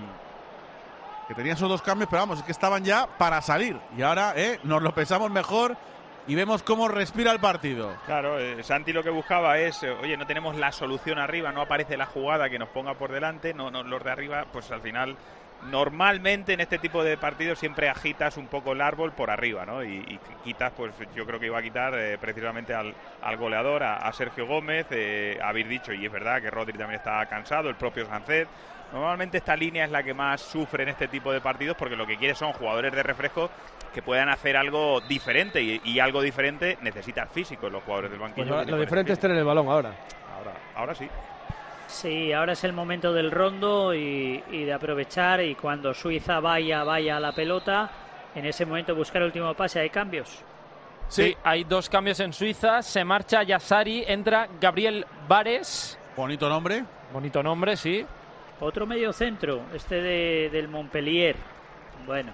que tenía esos dos cambios, pero vamos, es que estaban ya para salir. Y ahora eh, nos lo pensamos mejor y vemos cómo respira el partido. Claro, eh, Santi lo que buscaba es, eh, oye, no tenemos la solución arriba, no aparece la jugada que nos ponga por delante, no, no, los de arriba, pues al final, normalmente en este tipo de partidos siempre agitas un poco el árbol por arriba, ¿no? Y, y quitas, pues yo creo que iba a quitar eh, precisamente al, al goleador, a, a Sergio Gómez, eh, habéis dicho, y es verdad que Rodri también está cansado, el propio Sánchez. Normalmente esta línea es la que más sufre en este tipo de partidos porque lo que quiere son jugadores de refresco que puedan hacer algo diferente y, y algo diferente necesitan físicos los jugadores del banquillo. Pues lo diferente es tener el balón ahora. Ahora, ahora sí. Sí, ahora es el momento del rondo y, y de aprovechar, y cuando Suiza vaya, vaya a la pelota, en ese momento buscar el último pase. Hay cambios. Sí, sí, hay dos cambios en Suiza. Se marcha Yassari, entra Gabriel Bares. Bonito nombre. Bonito nombre, sí. Otro medio centro, este de, del Montpellier. Bueno.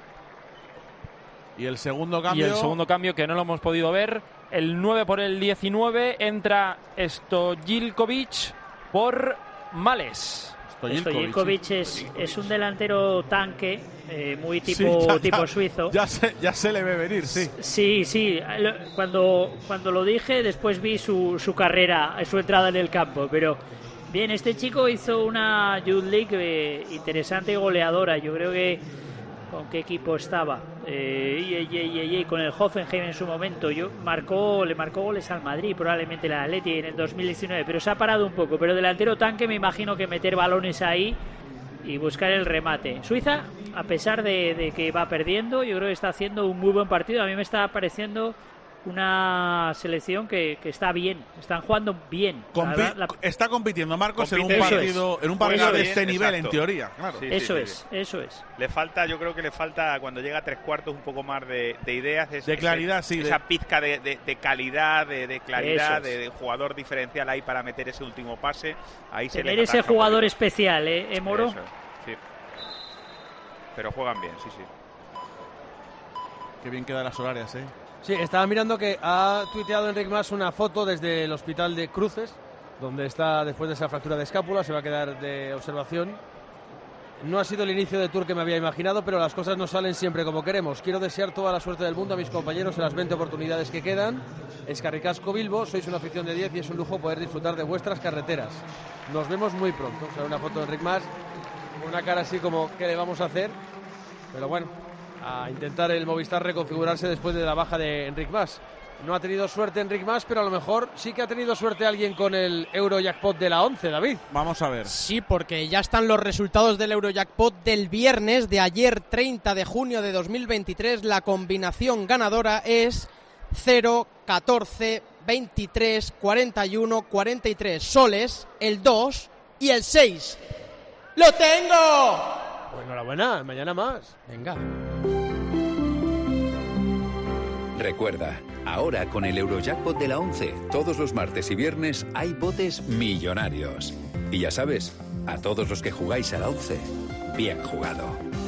Y el segundo cambio. Y el segundo cambio que no lo hemos podido ver. El nueve por el diecinueve entra Stojilkovic por Males. Stojilkovic sí. es, es un delantero tanque, eh, muy tipo, sí, ya, tipo ya, suizo. Ya se, ya se le ve venir, sí. Sí, sí. Cuando, cuando lo dije, después vi su, su carrera, su entrada en el campo, pero... Bien, este chico hizo una Youth League eh, interesante y goleadora. Yo creo que... ¿Con qué equipo estaba? Eh, y, y, y, y, con el Hoffenheim en su momento. Yo marcó, le marcó goles al Madrid, probablemente el Atleti en el dos mil diecinueve, pero se ha parado un poco. Pero delantero tanque, me imagino que meter balones ahí y buscar el remate. Suiza, a pesar de, de que va perdiendo, yo creo que está haciendo un muy buen partido. A mí me está pareciendo... una selección que, que está bien, están jugando bien. Compi la, la... Está compitiendo Marcos Compite, en un partido, es. en un partido de bien, este nivel, exacto. en teoría. Claro. Sí, eso sí, es, sí. eso es. Le falta, yo creo que le falta cuando llega a tres cuartos un poco más de, de ideas, es, de claridad, ese, sí. Esa de... pizca de, de, de calidad, de, de claridad, es. de, de jugador diferencial ahí para meter ese último pase. Ahí se Tener le ese jugador especial, ¿eh, ¿Eh Moro? Eso, sí. Pero juegan bien, sí, sí. Qué bien quedan las horarias, ¿eh? Sí, estaba mirando que ha tuiteado Enric Mas una foto desde el hospital de Cruces, donde está después de esa fractura de escápula, se va a quedar de observación. no ha sido el inicio de Tour que me había imaginado, pero las cosas no salen siempre como queremos. Quiero desear toda la suerte del mundo a mis compañeros en las veinte oportunidades que quedan. Escarricasco Bilbo, sois una afición de diez y es un lujo poder disfrutar de vuestras carreteras. Nos vemos muy pronto. O sea, una foto de Enric Mas, una cara así como, ¿qué le vamos a hacer? Pero bueno, a intentar el Movistar reconfigurarse después de la baja de Enric Mas. No ha tenido suerte Enric Mas, pero a lo mejor sí que ha tenido suerte alguien con el Eurojackpot de la once, David. Vamos a ver. Sí, porque ya están los resultados del Eurojackpot del viernes de ayer, treinta de junio de dos mil veintitrés. La combinación ganadora es cero, catorce, veintitrés, cuarenta y uno, cuarenta y tres. Soles, el dos y el seis. ¡Lo tengo! Pues enhorabuena, mañana más. Venga. Recuerda, ahora con el Eurojackpot de la once, todos los martes y viernes hay botes millonarios. Y ya sabes, a todos los que jugáis a la once, bien jugado.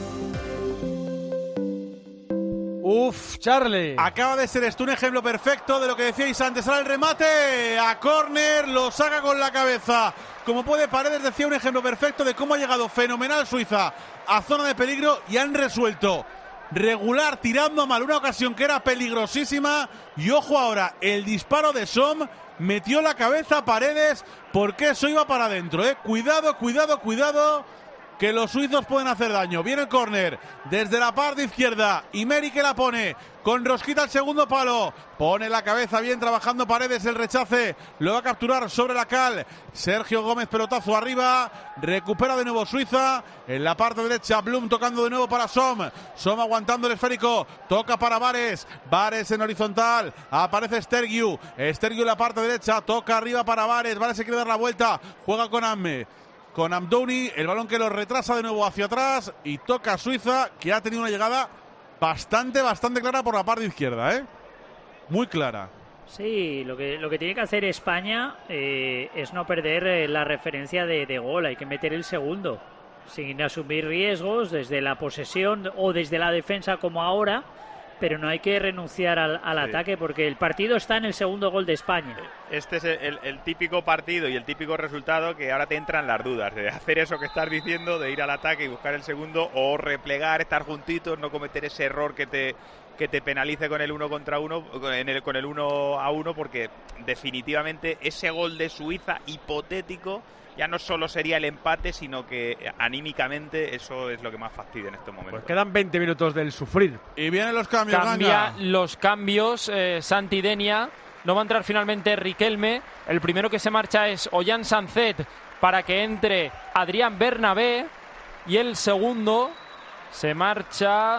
Uf, Charlie. Acaba de ser esto un ejemplo perfecto de lo que decíais antes. Ahora el remate a córner, lo saca con la cabeza. Como puede Paredes, decía un ejemplo perfecto de cómo ha llegado fenomenal Suiza a zona de peligro y han resuelto. Regular, tirando a mal una ocasión que era peligrosísima. Y ojo ahora, el disparo de Som metió la cabeza a Paredes porque eso iba para adentro, ¿eh? Cuidado, cuidado, cuidado, que los suizos pueden hacer daño. Viene el córner desde la parte izquierda. Imeri que la pone con rosquita al segundo palo. Pone la cabeza bien trabajando Paredes. El rechace lo va a capturar sobre la cal. Sergio Gómez, pelotazo arriba. Recupera de nuevo Suiza. En la parte derecha Blum tocando de nuevo para Som. Som aguantando el esférico. Toca para Vares. Vares en horizontal. Aparece Stergiu. Stergiu en la parte derecha. Toca arriba para Vares. Vares se quiere dar la vuelta. Juega con Amme. Con Amdouni, el balón que lo retrasa de nuevo hacia atrás y toca a Suiza, que ha tenido una llegada bastante, bastante clara por la parte izquierda, ¿eh? Muy clara. Sí, lo que, lo que tiene que hacer España eh, es no perder eh, la referencia de, de gol, hay que meter el segundo, sin asumir riesgos desde la posesión o desde la defensa como ahora, pero no hay que renunciar al, al sí. ataque porque el partido está en el segundo gol de España. Este es el, el típico partido y el típico resultado que ahora te entran las dudas de hacer eso que estás diciendo, de ir al ataque y buscar el segundo o replegar, estar juntitos, no cometer ese error que te que te penalice con el uno contra uno, en el, con el uno a uno, porque definitivamente ese gol de Suiza hipotético ya no solo sería el empate, sino que anímicamente eso es lo que más fastidia en estos momentos. Pues quedan veinte minutos del sufrir. Y vienen los cambios. Cambia Ganga. los cambios, eh, Santi Denia. No va a entrar finalmente Riquelme. El primero que se marcha es Ollán Sancet para que entre Adrián Bernabé. Y el segundo se marcha...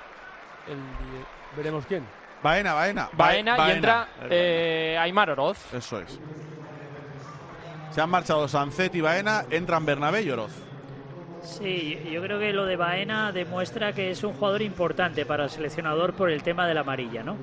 El... Veremos quién. Baena, Baena. Baena, Baena y entra eh, Aimar Oroz. Eso es. Se han marchado Sancet y Baena, entran Bernabé y Oroz. Sí, yo creo que lo de Baena demuestra que es un jugador importante para el seleccionador por el tema de la amarilla, ¿no?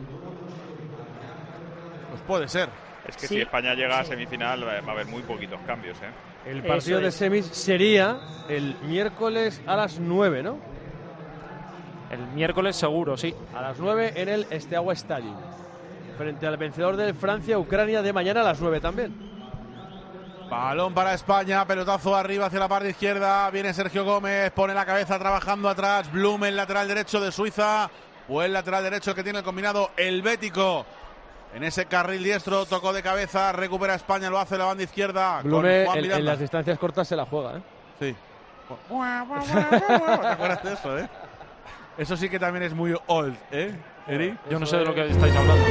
Pues puede ser. Es que sí. si España llega a semifinal va a haber muy poquitos cambios, ¿eh? El partido de semis sería el miércoles a las nueve, ¿no? El miércoles seguro, sí. A las nueve en el Steaua Stadium. Frente al vencedor del Francia-Ucrania de mañana a las nueve también. Balón para España, pelotazo arriba hacia la parte izquierda. Viene Sergio Gómez, pone la cabeza trabajando atrás. Blum, el lateral derecho de Suiza. O el lateral derecho que tiene el combinado helvético. En ese carril diestro, tocó de cabeza, recupera España, lo hace la banda izquierda. Blume con Juan en, en las distancias cortas se la juega, ¿eh? Sí. ¿Te acuerdas de eso, eh? Eso sí que también es muy old, ¿eh, Eri? Yo no sé de lo que estáis hablando.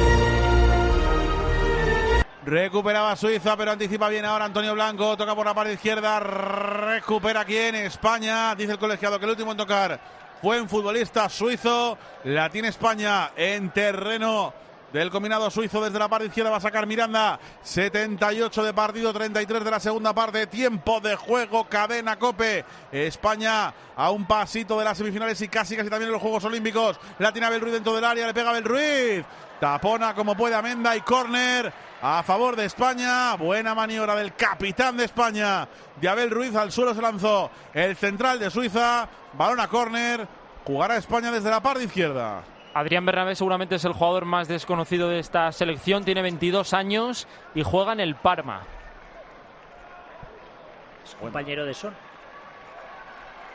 Recuperaba Suiza, pero anticipa bien ahora Antonio Blanco. Toca por la parte izquierda. Recupera quién, España. Dice el colegiado que el último en tocar fue un futbolista suizo. La tiene España en terreno del combinado suizo. Desde la parte izquierda va a sacar Miranda. setenta y ocho de partido, treinta y tres de la segunda parte. Tiempo de juego, cadena COPE. España a un pasito de las semifinales y casi casi también en los Juegos Olímpicos. La tiene Abel Ruiz dentro del área, le pega Abel Ruiz. Tapona como puede Amenda y córner a favor de España. Buena maniobra del capitán de España, de Abel Ruiz. Al suelo se lanzó el central de Suiza. Balón a córner. Jugará España desde la parte izquierda. Adrián Bernabé seguramente es el jugador más desconocido de esta selección. Tiene veintidós años y juega en el Parma. Es compañero de Son.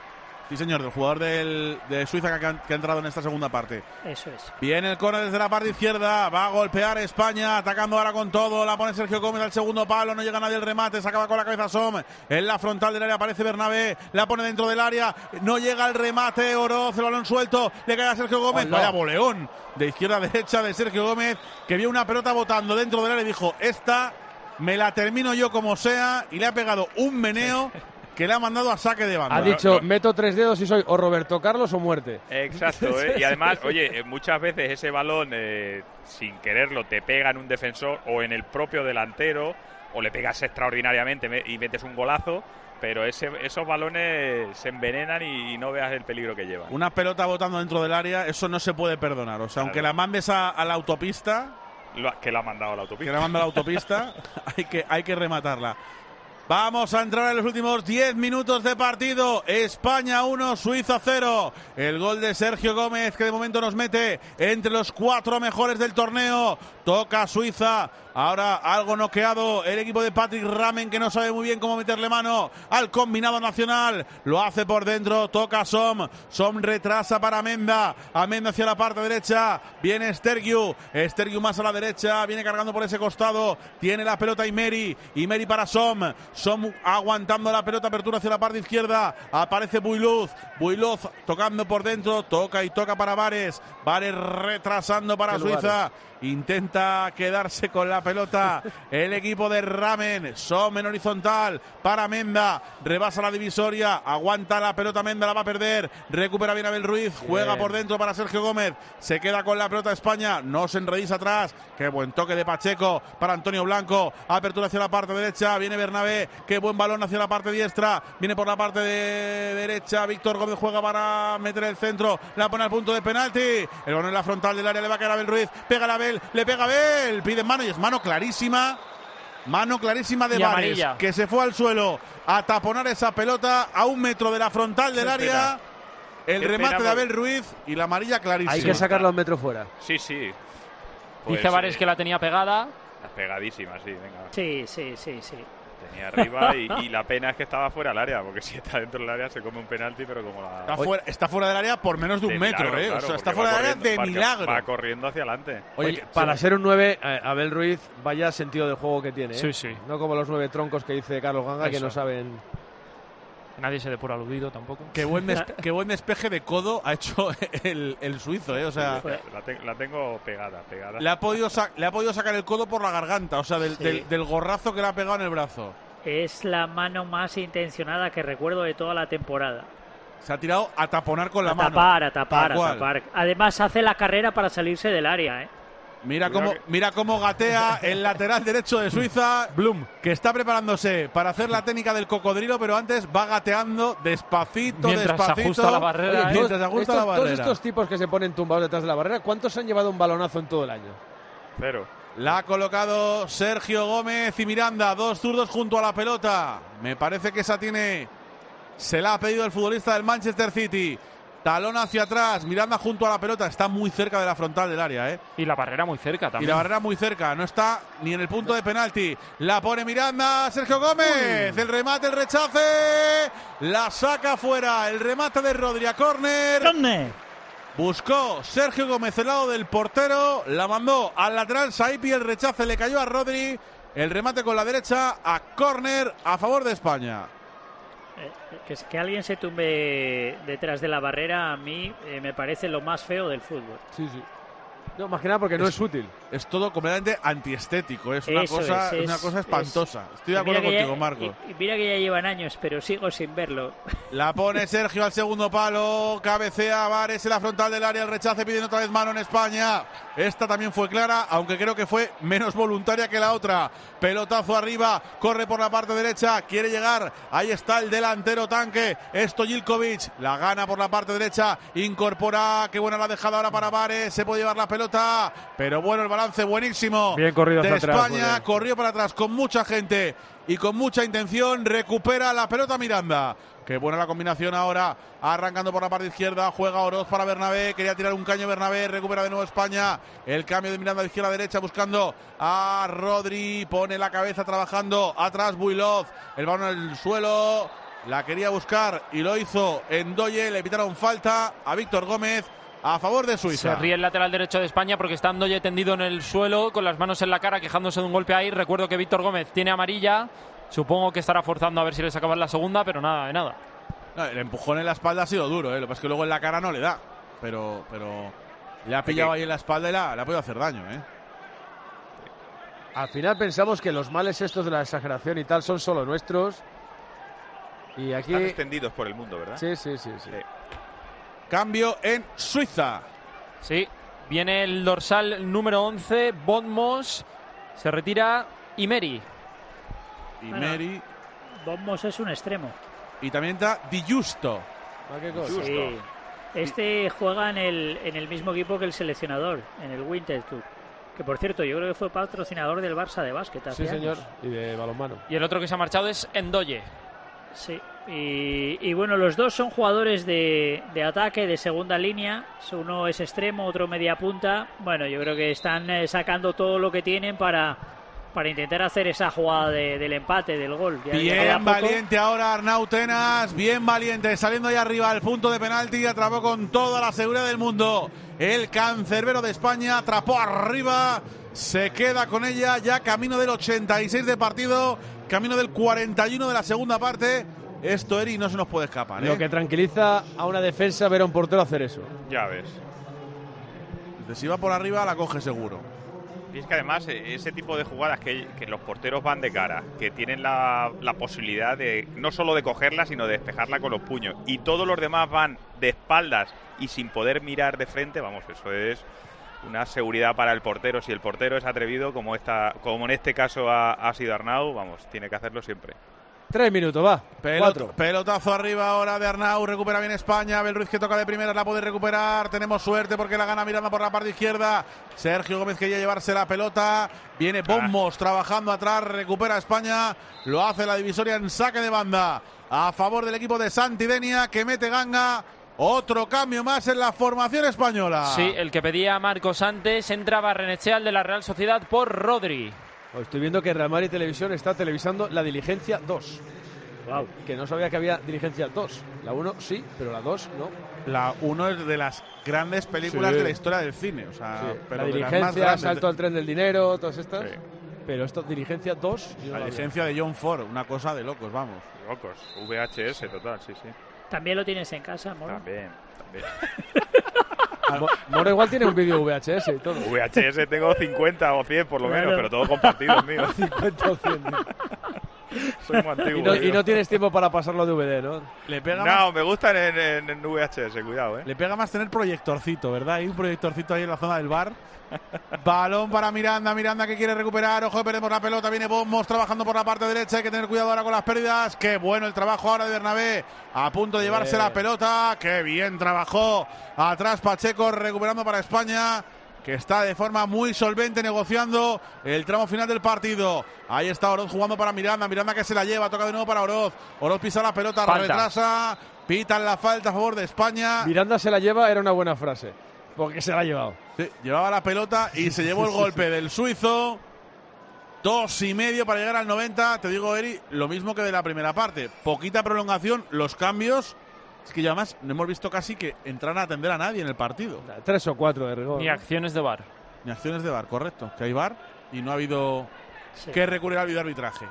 Sí, señor, del jugador del, de Suiza que ha, que ha entrado en esta segunda parte. Eso es. Viene el córner desde la parte izquierda, va a golpear España, atacando ahora con todo, la pone Sergio Gómez al segundo palo, no llega nadie al remate, se acaba con la cabeza Som, en la frontal del área aparece Bernabé, la pone dentro del área, no llega al remate, Oroz, el balón suelto, le cae a Sergio Gómez, Hola. vaya boleón de izquierda a derecha de Sergio Gómez, que vio una pelota botando dentro del área y dijo, esta me la termino yo como sea, y le ha pegado un meneo que le ha mandado a saque de banda. Ha dicho, meto tres dedos y soy o Roberto Carlos o muerte. Exacto, ¿eh? Y además, oye, muchas veces ese balón, eh, sin quererlo, te pega en un defensor o en el propio delantero, o le pegas extraordinariamente y metes un golazo, pero ese, esos balones se envenenan y no veas el peligro que llevan. Una pelota botando dentro del área, eso no se puede perdonar. O sea, claro. Aunque la mandes a, a la autopista... Lo, que la ha mandado a la autopista. Que la ha mandado a la autopista, hay, que, hay que rematarla. Vamos a entrar en los últimos diez minutos de partido. España uno, Suiza cero. El gol de Sergio Gómez, que de momento nos mete entre los cuatro mejores del torneo. Toca Suiza. Ahora algo noqueado el equipo de Patrick Ramen, que no sabe muy bien cómo meterle mano al combinado nacional. Lo hace por dentro, toca Som. Som retrasa para Amenda. Amenda hacia la parte derecha. Viene Stergiu. Stergiu más a la derecha. Viene cargando por ese costado. Tiene la pelota Imeri. Imeri para Som. Som aguantando la pelota. Apertura hacia la parte izquierda. Aparece Builuz. Builuz tocando por dentro. Toca y toca para Vares. Vares retrasando para Suiza. Intenta quedarse con la pelota el equipo de Ramen. Som en horizontal para Menda, rebasa la divisoria, aguanta la pelota Menda, la va a perder, recupera bien Abel Ruiz, juega bien por dentro para Sergio Gómez, se queda con la pelota España, no se enrediza atrás, qué buen toque de Pacheco para Antonio Blanco, apertura hacia la parte derecha, viene Bernabé, qué buen balón hacia la parte diestra, viene por la parte de derecha, Víctor Gómez juega para meter el centro, la pone al punto de penalti, el balón en la frontal del área, le va a caer a Abel Ruiz, pega la Abel, le pega a Abel, pide mano y es mano clarísima, mano clarísima de Vares, que se fue al suelo a taponar esa pelota a un metro de la frontal del área, el remate de Abel Ruiz y la amarilla clarísima. Hay que sacarla un metro fuera. Sí, sí. Pues, Dice Vares eh, que la tenía pegada. Pegadísima, sí, venga. Sí, sí, sí, sí. Tenía arriba y, y la pena es que estaba fuera del área, porque si está dentro del área se come un penalti, pero como la... Está fuera, está fuera del área por menos de un de metro, milagro, ¿eh? Claro, o sea, está fuera del área de milagro. Va corriendo hacia adelante. Oye, Oye para ser un nueve, eh, Abel Ruiz, vaya sentido de juego que tiene, ¿eh? Sí, sí. No como los nueve troncos que dice Carlos Ganga, Eso. que no saben... Nadie se depura aludido tampoco. Qué buen, despe qué buen despeje de codo ha hecho el, el suizo, ¿eh? O sea, la, te la tengo pegada, pegada. Le ha, podido le ha podido sacar el codo por la garganta, o sea, del, sí. del, del gorrazo que le ha pegado en el brazo. Es la mano más intencionada que recuerdo de toda la temporada. Se ha tirado a taponar con la a mano. Tapar, a tapar, a tapar. Además hace la carrera para salirse del área, ¿eh? Mira cómo, mira cómo gatea el lateral derecho de Suiza, Blum, que está preparándose para hacer la técnica del cocodrilo, pero antes va gateando despacito, mientras despacito. Ajusta la barrera, Oye, ¿eh? Mientras ajusta estos, la barrera. Todos estos tipos que se ponen tumbados detrás de la barrera, ¿cuántos han llevado un balonazo en todo el año? Cero. La ha colocado Sergio Gómez y Miranda, dos zurdos junto a la pelota. Me parece que esa tiene... Se la ha pedido el futbolista del Manchester City. Talón hacia atrás, Miranda junto a la pelota, está muy cerca de la frontal del área, ¿eh? Y la barrera muy cerca también. Y la barrera muy cerca, no está ni en el punto de penalti. La pone Miranda, Sergio Gómez, Uy. el remate, el rechace, la saca fuera, el remate de Rodri a córner. ¿Dónde? Buscó Sergio Gómez el lado del portero, la mandó al lateral Saipi, el rechace le cayó a Rodri, el remate con la derecha a córner a favor de España. Que, que alguien se tumbe detrás de la barrera a mí eh, me parece lo más feo del fútbol. Sí, sí. No, más que nada porque no es, es útil. Es todo completamente antiestético. Es una, cosa, es, es, una cosa espantosa. Es, Estoy de acuerdo contigo, ya, Marco. Y, y mira que ya llevan años, pero sigo sin verlo. La pone Sergio al segundo palo. Cabecea Vares en la frontal del área. El rechace pidiendo otra vez mano en España. Esta también fue clara, aunque creo que fue menos voluntaria que la otra. Pelotazo arriba. Corre por la parte derecha. Quiere llegar. Ahí está el delantero tanque. Stojilkovic. La gana por la parte derecha. Incorpora. Qué buena la dejada ahora para Vares. Se puede llevar la pelota. Pero bueno, el balance buenísimo. Bien corrido de hacia España. Atrás, corrió para atrás con mucha gente y con mucha intención. Recupera la pelota Miranda. Qué buena la combinación ahora. Arrancando por la parte izquierda. Juega Oroz para Bernabé. Quería tirar un caño Bernabé. Recupera de nuevo España. El cambio de Miranda de izquierda a derecha buscando a Rodri. Pone la cabeza trabajando. Atrás Builoz. El balón en el suelo. La quería buscar y lo hizo Ndoye. Le pitaron falta a Víctor Gómez a favor de Suiza. Se ríe el lateral derecho de España porque está Ndoye tendido en el suelo con las manos en la cara quejándose de un golpe ahí. Recuerdo que Víctor Gómez tiene amarilla. Supongo que estará forzando a ver si le sacaban la segunda, pero nada de nada. No, el empujón en la espalda ha sido duro, ¿eh? Lo que pasa es que luego en la cara no le da. Pero, pero le ha pillado ahí en la espalda y la, le ha podido hacer daño, ¿eh? Al final pensamos que los males estos de la exageración y tal son solo nuestros. Y aquí... Están extendidos por el mundo, ¿verdad? Sí, sí, sí, sí. sí. Cambio en Suiza. Sí, viene el dorsal número once, Bodmos. Se retira Imeri. Imeri. Bueno, Bodmos es un extremo. Y también está Di Giusto. Sí. Este juega en el, en el mismo equipo que el seleccionador, en el Winterthur. Que por cierto, yo creo que fue patrocinador del Barça de básquet. Sí, señor. Y de balonmano. Y el otro que se ha marchado es Ndoye. Sí. Y, y bueno, los dos son jugadores de, de ataque, de segunda línea. Uno es extremo, otro media punta. Bueno, yo creo que están eh, sacando todo lo que tienen para, para intentar hacer esa jugada de, del empate, del gol. Ya, bien ya valiente ahora Arnau Tenas, bien valiente, saliendo ahí arriba al punto de penalti, atrapó con toda la seguridad del mundo el cancerbero de España, atrapó arriba, se queda con ella ya camino del ochenta y seis de partido, camino del cuarenta y uno de la segunda parte. Esto, Eri, no se nos puede escapar, ¿eh? Lo que tranquiliza a una defensa ver a un portero hacer eso. Ya ves. Si va por arriba la coge seguro. Y es que además ese tipo de jugadas que, que los porteros van de cara, que tienen la, la posibilidad de no solo de cogerla, sino de despejarla con los puños, y todos los demás van de espaldas y sin poder mirar de frente, vamos, eso es una seguridad para el portero. Si el portero es atrevido, como, esta, como en este caso ha, ha sido Arnau, vamos, tiene que hacerlo siempre. Tres minutos, va. Pelot, Cuatro. Pelotazo arriba ahora de Arnau. Recupera bien España. Belruiz que toca de primera. La puede recuperar. Tenemos suerte porque la gana Miranda por la parte izquierda. Sergio Gómez quería llevarse la pelota. Viene Bombos ah. trabajando atrás. Recupera España. Lo hace la divisoria en saque de banda. A favor del equipo de Santidenia que mete ganga. Otro cambio más en la formación española. Sí, el que pedía Marcos antes. Entra Barrenechea, el de la Real Sociedad, por Rodri. Estoy viendo que Real Madrid Televisión está televisando La Diligencia dos. Wow. Que no sabía que había Diligencia dos. La uno sí, pero la dos no. La uno es de las grandes películas sí. de la historia del cine. O sea, sí. pero La de Diligencia, las Salto al tren del dinero, todas estas. Sí. Pero esto, Diligencia dos. La, la Diligencia de John Ford, una cosa de locos, vamos. Locos. V H S total, sí, sí. ¿También lo tienes en casa, Moro? También, también. Moro igual tiene un vídeo V H S y todo. V H S tengo cincuenta o cien por lo claro. menos, pero todo compartido, mío. cincuenta o cien. Soy muy antiguo. Y no, y no tienes tiempo para pasarlo de D V D, ¿no? Le pega no, más... me gustan en, en, en V H S, cuidado, ¿eh? Le pega más tener proyectorcito, ¿verdad? Hay un proyectorcito ahí en la zona del bar. Balón para Miranda, Miranda que quiere recuperar, ojo, perdemos la pelota, viene Bombos trabajando por la parte derecha, hay que tener cuidado ahora con las pérdidas. Qué bueno el trabajo ahora de Bernabé, a punto de llevarse bien la pelota, qué bien trabajó atrás Pacheco, recuperando para España, que está de forma muy solvente negociando el tramo final del partido. Ahí está Oroz jugando para Miranda, Miranda que se la lleva, toca de nuevo para Oroz, Oroz pisa la pelota, falta. retrasa, pitan la falta a favor de España. Miranda se la lleva, era una buena frase, porque se la ha llevado. Sí, llevaba la pelota y se llevó el golpe del suizo. Dos y medio para llegar al noventa. Te digo, Eri, lo mismo que de la primera parte. Poquita prolongación, los cambios. Es que ya además no hemos visto casi que entraran a atender a nadie en el partido. Tres o cuatro de rigor. Ni acciones de V A R. Ni acciones de V A R, correcto. Que hay V A R y no ha habido sí. que recurrir al videoarbitraje.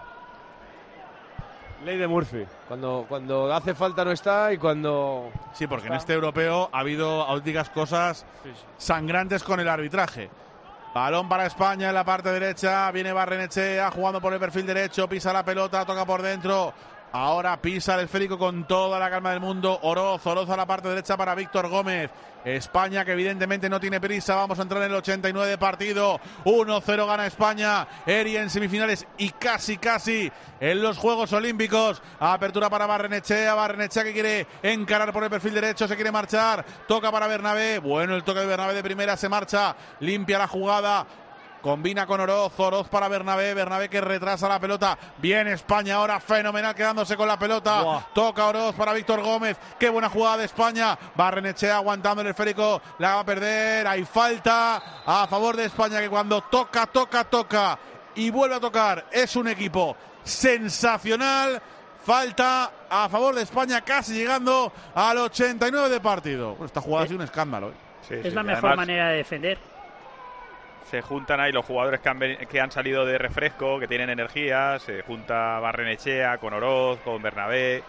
Ley de Murphy. Cuando, cuando hace falta no está y cuando... Sí, porque está. En este europeo ha habido auténticas cosas sí, sí. sangrantes con el arbitraje. Balón para España en la parte derecha. Viene Barrenechea jugando por el perfil derecho. Pisa la pelota, toca por dentro. Ahora pisa el esférico con toda la calma del mundo. Oroz, Oroz a la parte derecha para Víctor Gómez. España que evidentemente no tiene prisa. Vamos a entrar en el ochenta y nueve de partido. uno cero gana España. Eri en semifinales y casi, casi en los Juegos Olímpicos. Apertura para Barrenechea. Barrenechea que quiere encarar por el perfil derecho. Se quiere marchar. Toca para Bernabé. Bueno, el toque de Bernabé de primera. Se marcha. Limpia la jugada. Combina con Oroz, Oroz para Bernabé, Bernabé que retrasa la pelota, bien España ahora, fenomenal quedándose con la pelota, wow. Toca Oroz para Víctor Gómez, qué buena jugada de España, Barrenechea aguantando el esférico, la va a perder, hay falta a favor de España que cuando toca, toca, toca y vuelve a tocar, es un equipo sensacional, Falta a favor de España, casi llegando al ochenta y nueve de partido. Bueno, esta jugada ha sido un escándalo. ¿eh? Sí, es sí, la mejor además, manera de defender. Se juntan ahí los jugadores que han, que han salido de refresco, que tienen energía. Se junta Barrenechea con Oroz, con Bernabé.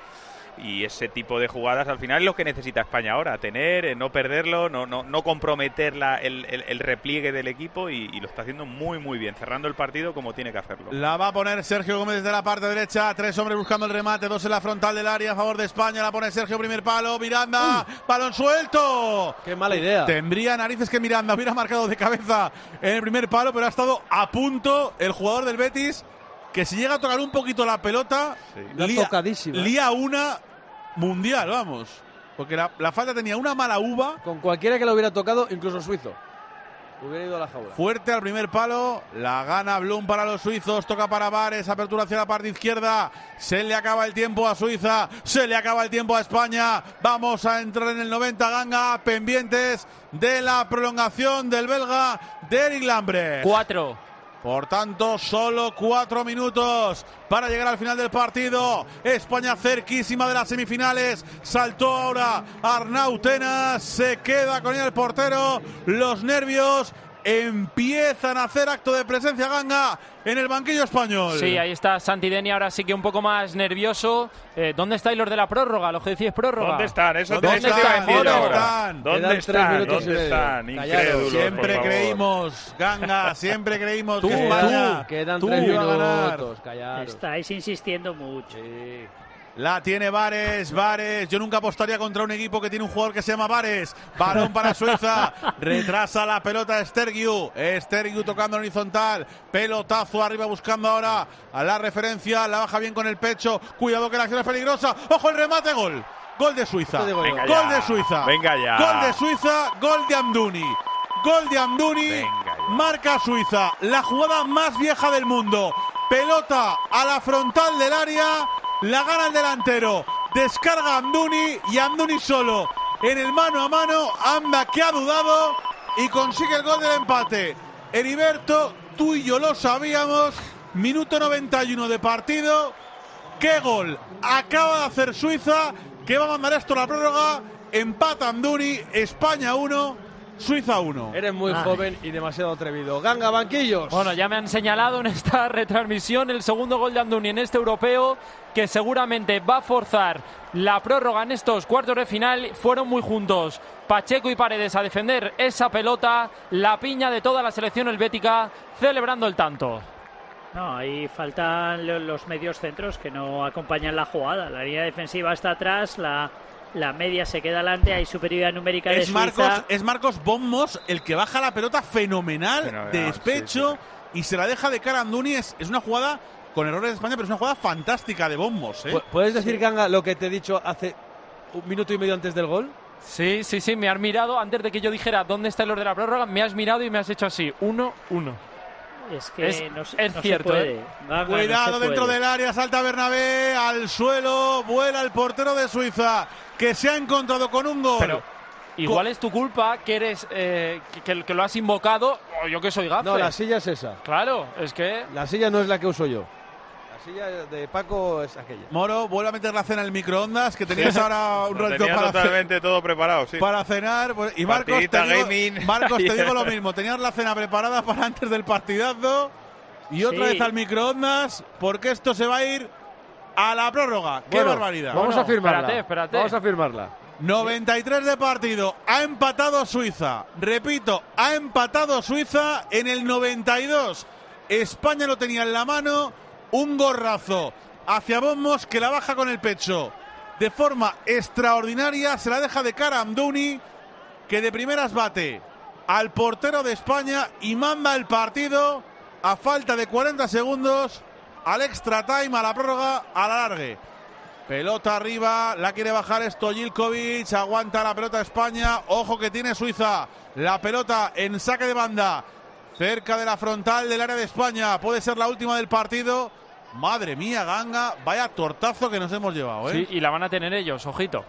Y ese tipo de jugadas al final es lo que necesita España ahora, tener, eh, no perderlo, no, no, no comprometer la, el, el, el repliegue del equipo y, y lo está haciendo muy muy bien, cerrando el partido como tiene que hacerlo. La va a poner Sergio Gómez desde la parte derecha, tres hombres buscando el remate, dos en la frontal del área a favor de España, la pone Sergio, primer palo, Miranda, Uy. balón suelto. Qué mala idea. Tendría narices que Miranda hubiera marcado de cabeza en el primer palo, pero ha estado a punto el jugador del Betis, que si llega a tocar un poquito la pelota, sí. lía, tocadísima. lía una mundial, vamos. Porque la, la falta tenía una mala uva. Con cualquiera que lo hubiera tocado, incluso suizo, hubiera ido a la jaula. Fuerte al primer palo, la gana Blum para los suizos, toca para Vares, apertura hacia la parte izquierda, se le acaba el tiempo a Suiza, se le acaba el tiempo a España, vamos a entrar en el noventa, Ganga, pendientes de la prolongación del belga de Eric Lambrecht. Cuatro. Por tanto, solo cuatro minutos para llegar al final del partido. España cerquísima de las semifinales. Saltó ahora Arnau Tenas. Se queda con el portero. Los nervios empiezan a hacer acto de presencia, Ganga, en el banquillo español. Sí, ahí está Santideni, ahora sí que un poco más nervioso. Eh, ¿Dónde estáis los de la prórroga? Lo que decís prórroga. ¿Dónde están? Eso ¿Dónde ¿Dónde están? ¿Dónde están? están? ¿Dónde están? ¿Dónde están? Incrédulos, siempre creímos, Ganga, siempre creímos tú, que España tú, quedan tú, tres iba a ganar. minutos, callaros. Estáis insistiendo mucho. Sí. La tiene Vares, Vares. Yo nunca apostaría contra un equipo que tiene un jugador que se llama Vares. Balón para Suiza. Retrasa la pelota Stergiu. Stergiu tocando en horizontal. Pelotazo arriba buscando ahora a la referencia. La baja bien con el pecho. Cuidado que la acción es peligrosa. Ojo el remate, gol. Gol de Suiza. Venga Gol ya. de Suiza. Venga ya. Gol de Suiza. Gol de Amdouni. Gol de Amdouni. Marca Suiza. La jugada más vieja del mundo. Pelota a la frontal del área. La gana el delantero, descarga Amdouni y Amdouni solo en el mano a mano, anda que ha dudado y consigue el gol del empate. Heriberto, tú y yo lo sabíamos, minuto noventa y uno de partido, qué gol acaba de hacer Suiza, que va a mandar esto a la prórroga, empata Amdouni, España uno, Suiza uno. Eres muy Ay. joven y demasiado atrevido. Ganga, banquillos. Bueno, ya me han señalado en esta retransmisión el segundo gol de Amdouni en este europeo, que seguramente va a forzar la prórroga en estos cuartos de final. Fueron muy juntos Pacheco y Paredes a defender esa pelota, la piña de toda la selección helvética celebrando el tanto. No, ahí faltan los medios centros que no acompañan la jugada. La línea defensiva está atrás, la... La media se queda adelante, hay superioridad numérica de es Suiza. Marcos, es Marcos Bommos el que baja la pelota fenomenal, fenomenal de despecho, sí, sí. Y se la deja de cara a Amdouni. Es, es una jugada con errores de España, pero es una jugada fantástica de Bommos, ¿eh? ¿Puedes decir, Ganga, lo que te he dicho hace un minuto y medio antes del gol? Sí, sí, sí, me has mirado, antes de que yo dijera dónde está el orden de la prórroga, me has mirado y me has hecho así, uno, uno. Es que es, no, es no cierto, se puede. ¿eh? Ganga, Cuidado no se dentro puede. del área, salta Bernabé al suelo, vuela el portero de Suiza, que se ha encontrado con un gol. Pero igual es tu culpa que eres eh, que, que lo has invocado, o yo que soy gafe. No, la silla es esa. Claro, es que la silla no es la que uso yo. La silla de Paco es aquella. Moro, vuelve a meter la cena en el microondas, que tenías ahora un ratito tenía para totalmente ce- todo preparado, sí. Para cenar. Pues, y Marcos, te digo, Marcos, te digo lo mismo. Tenías la cena preparada para antes del partidazo y otra Sí. vez al microondas, porque esto se va a ir a la prórroga. ¡Qué Bueno, barbaridad! Vamos Bueno, a firmarla. espérate, espérate. Vamos a firmarla. noventa y tres de partido, ha empatado Suiza. Repito, ha empatado Suiza en el noventa y dos. España lo tenía en la mano, un gorrazo hacia Bommos que la baja con el pecho. De forma extraordinaria, se la deja de cara a Amdouni, que de primeras bate al portero de España y manda el partido a falta de cuarenta segundos al extra time, a la prórroga, a la largue. Pelota arriba, la quiere bajar Stojilkovic, aguanta la pelota España, ojo que tiene Suiza, la pelota en saque de banda, cerca de la frontal del área de España, puede ser la última del partido. Madre mía, Ganga, vaya tortazo que nos hemos llevado, ¿eh? sí, y la van a tener ellos, ojito.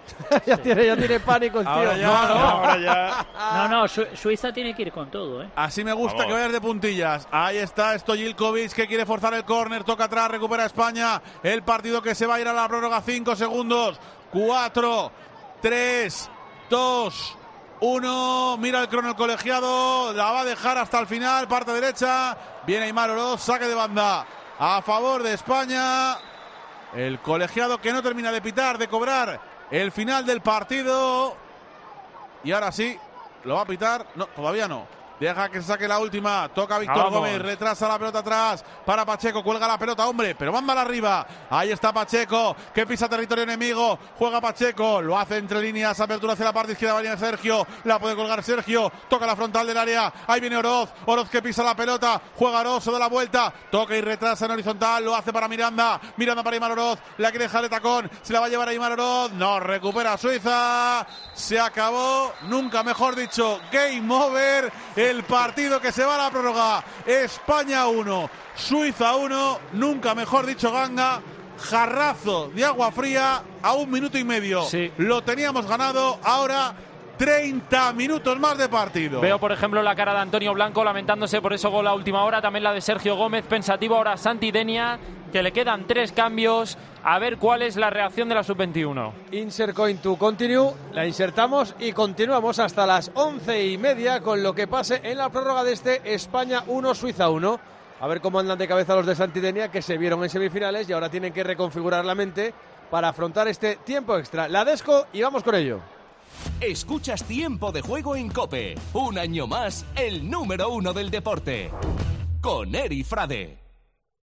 ya, tiene, ya tiene pánico el tío. Ahora ya, No, no, ahora ya. No, no, Su- Suiza tiene que ir con todo, ¿eh? Así me gusta Vamos. que vayas de puntillas. Ahí está Stojilkovic que quiere forzar el córner. Toca atrás, recupera España. El partido que se va a ir a la prórroga. Cinco segundos. Cuatro, tres, dos, uno. Mira el crono el colegiado. La va a dejar hasta el final. Parte derecha. Viene Aimar Oroz. Saque de banda a favor de España. El colegiado que no termina de pitar, de cobrar el final del partido. Y ahora sí, lo va a pitar. No, todavía no. Deja que se saque la última. Toca Víctor Vamos. Gómez. Retrasa la pelota atrás para Pacheco. Cuelga la pelota, hombre. Pero van mal arriba. Ahí está Pacheco, que pisa territorio enemigo. Juega Pacheco. Lo hace entre líneas. Apertura hacia la parte izquierda. Viene Sergio. La puede colgar Sergio. Toca la frontal del área. Ahí viene Oroz. Oroz que pisa la pelota. Juega Oroz. Se da la vuelta. Toca y retrasa en horizontal. Lo hace para Miranda. Miranda para Aimar Oroz. La quiere dejar de tacón. Se la va a llevar a Aimar Oroz. No recupera Suiza. Se acabó. Nunca mejor dicho. Game over. El partido que se va a la prórroga. España uno, Suiza uno. Nunca mejor dicho, Ganga. Jarrazo de agua fría a un minuto y medio. Sí. Lo teníamos ganado. Ahora treinta minutos más de partido. Veo, por ejemplo, la cara de Antonio Blanco lamentándose por eso gol a última hora. También la de Sergio Gómez, pensativo ahora Santi Denia, que le quedan tres cambios. A ver cuál es la reacción de la sub veintiuno. Insert coin to continue, la insertamos y continuamos hasta las once y media con lo que pase en la prórroga de este España uno, Suiza uno. A ver cómo andan de cabeza los de Santidenia, que se vieron en semifinales y ahora tienen que reconfigurar la mente para afrontar este tiempo extra. La Desco y vamos con ello. Escuchas Tiempo de Juego en COPE. Un año más, el número uno del deporte. Con Eri Frade.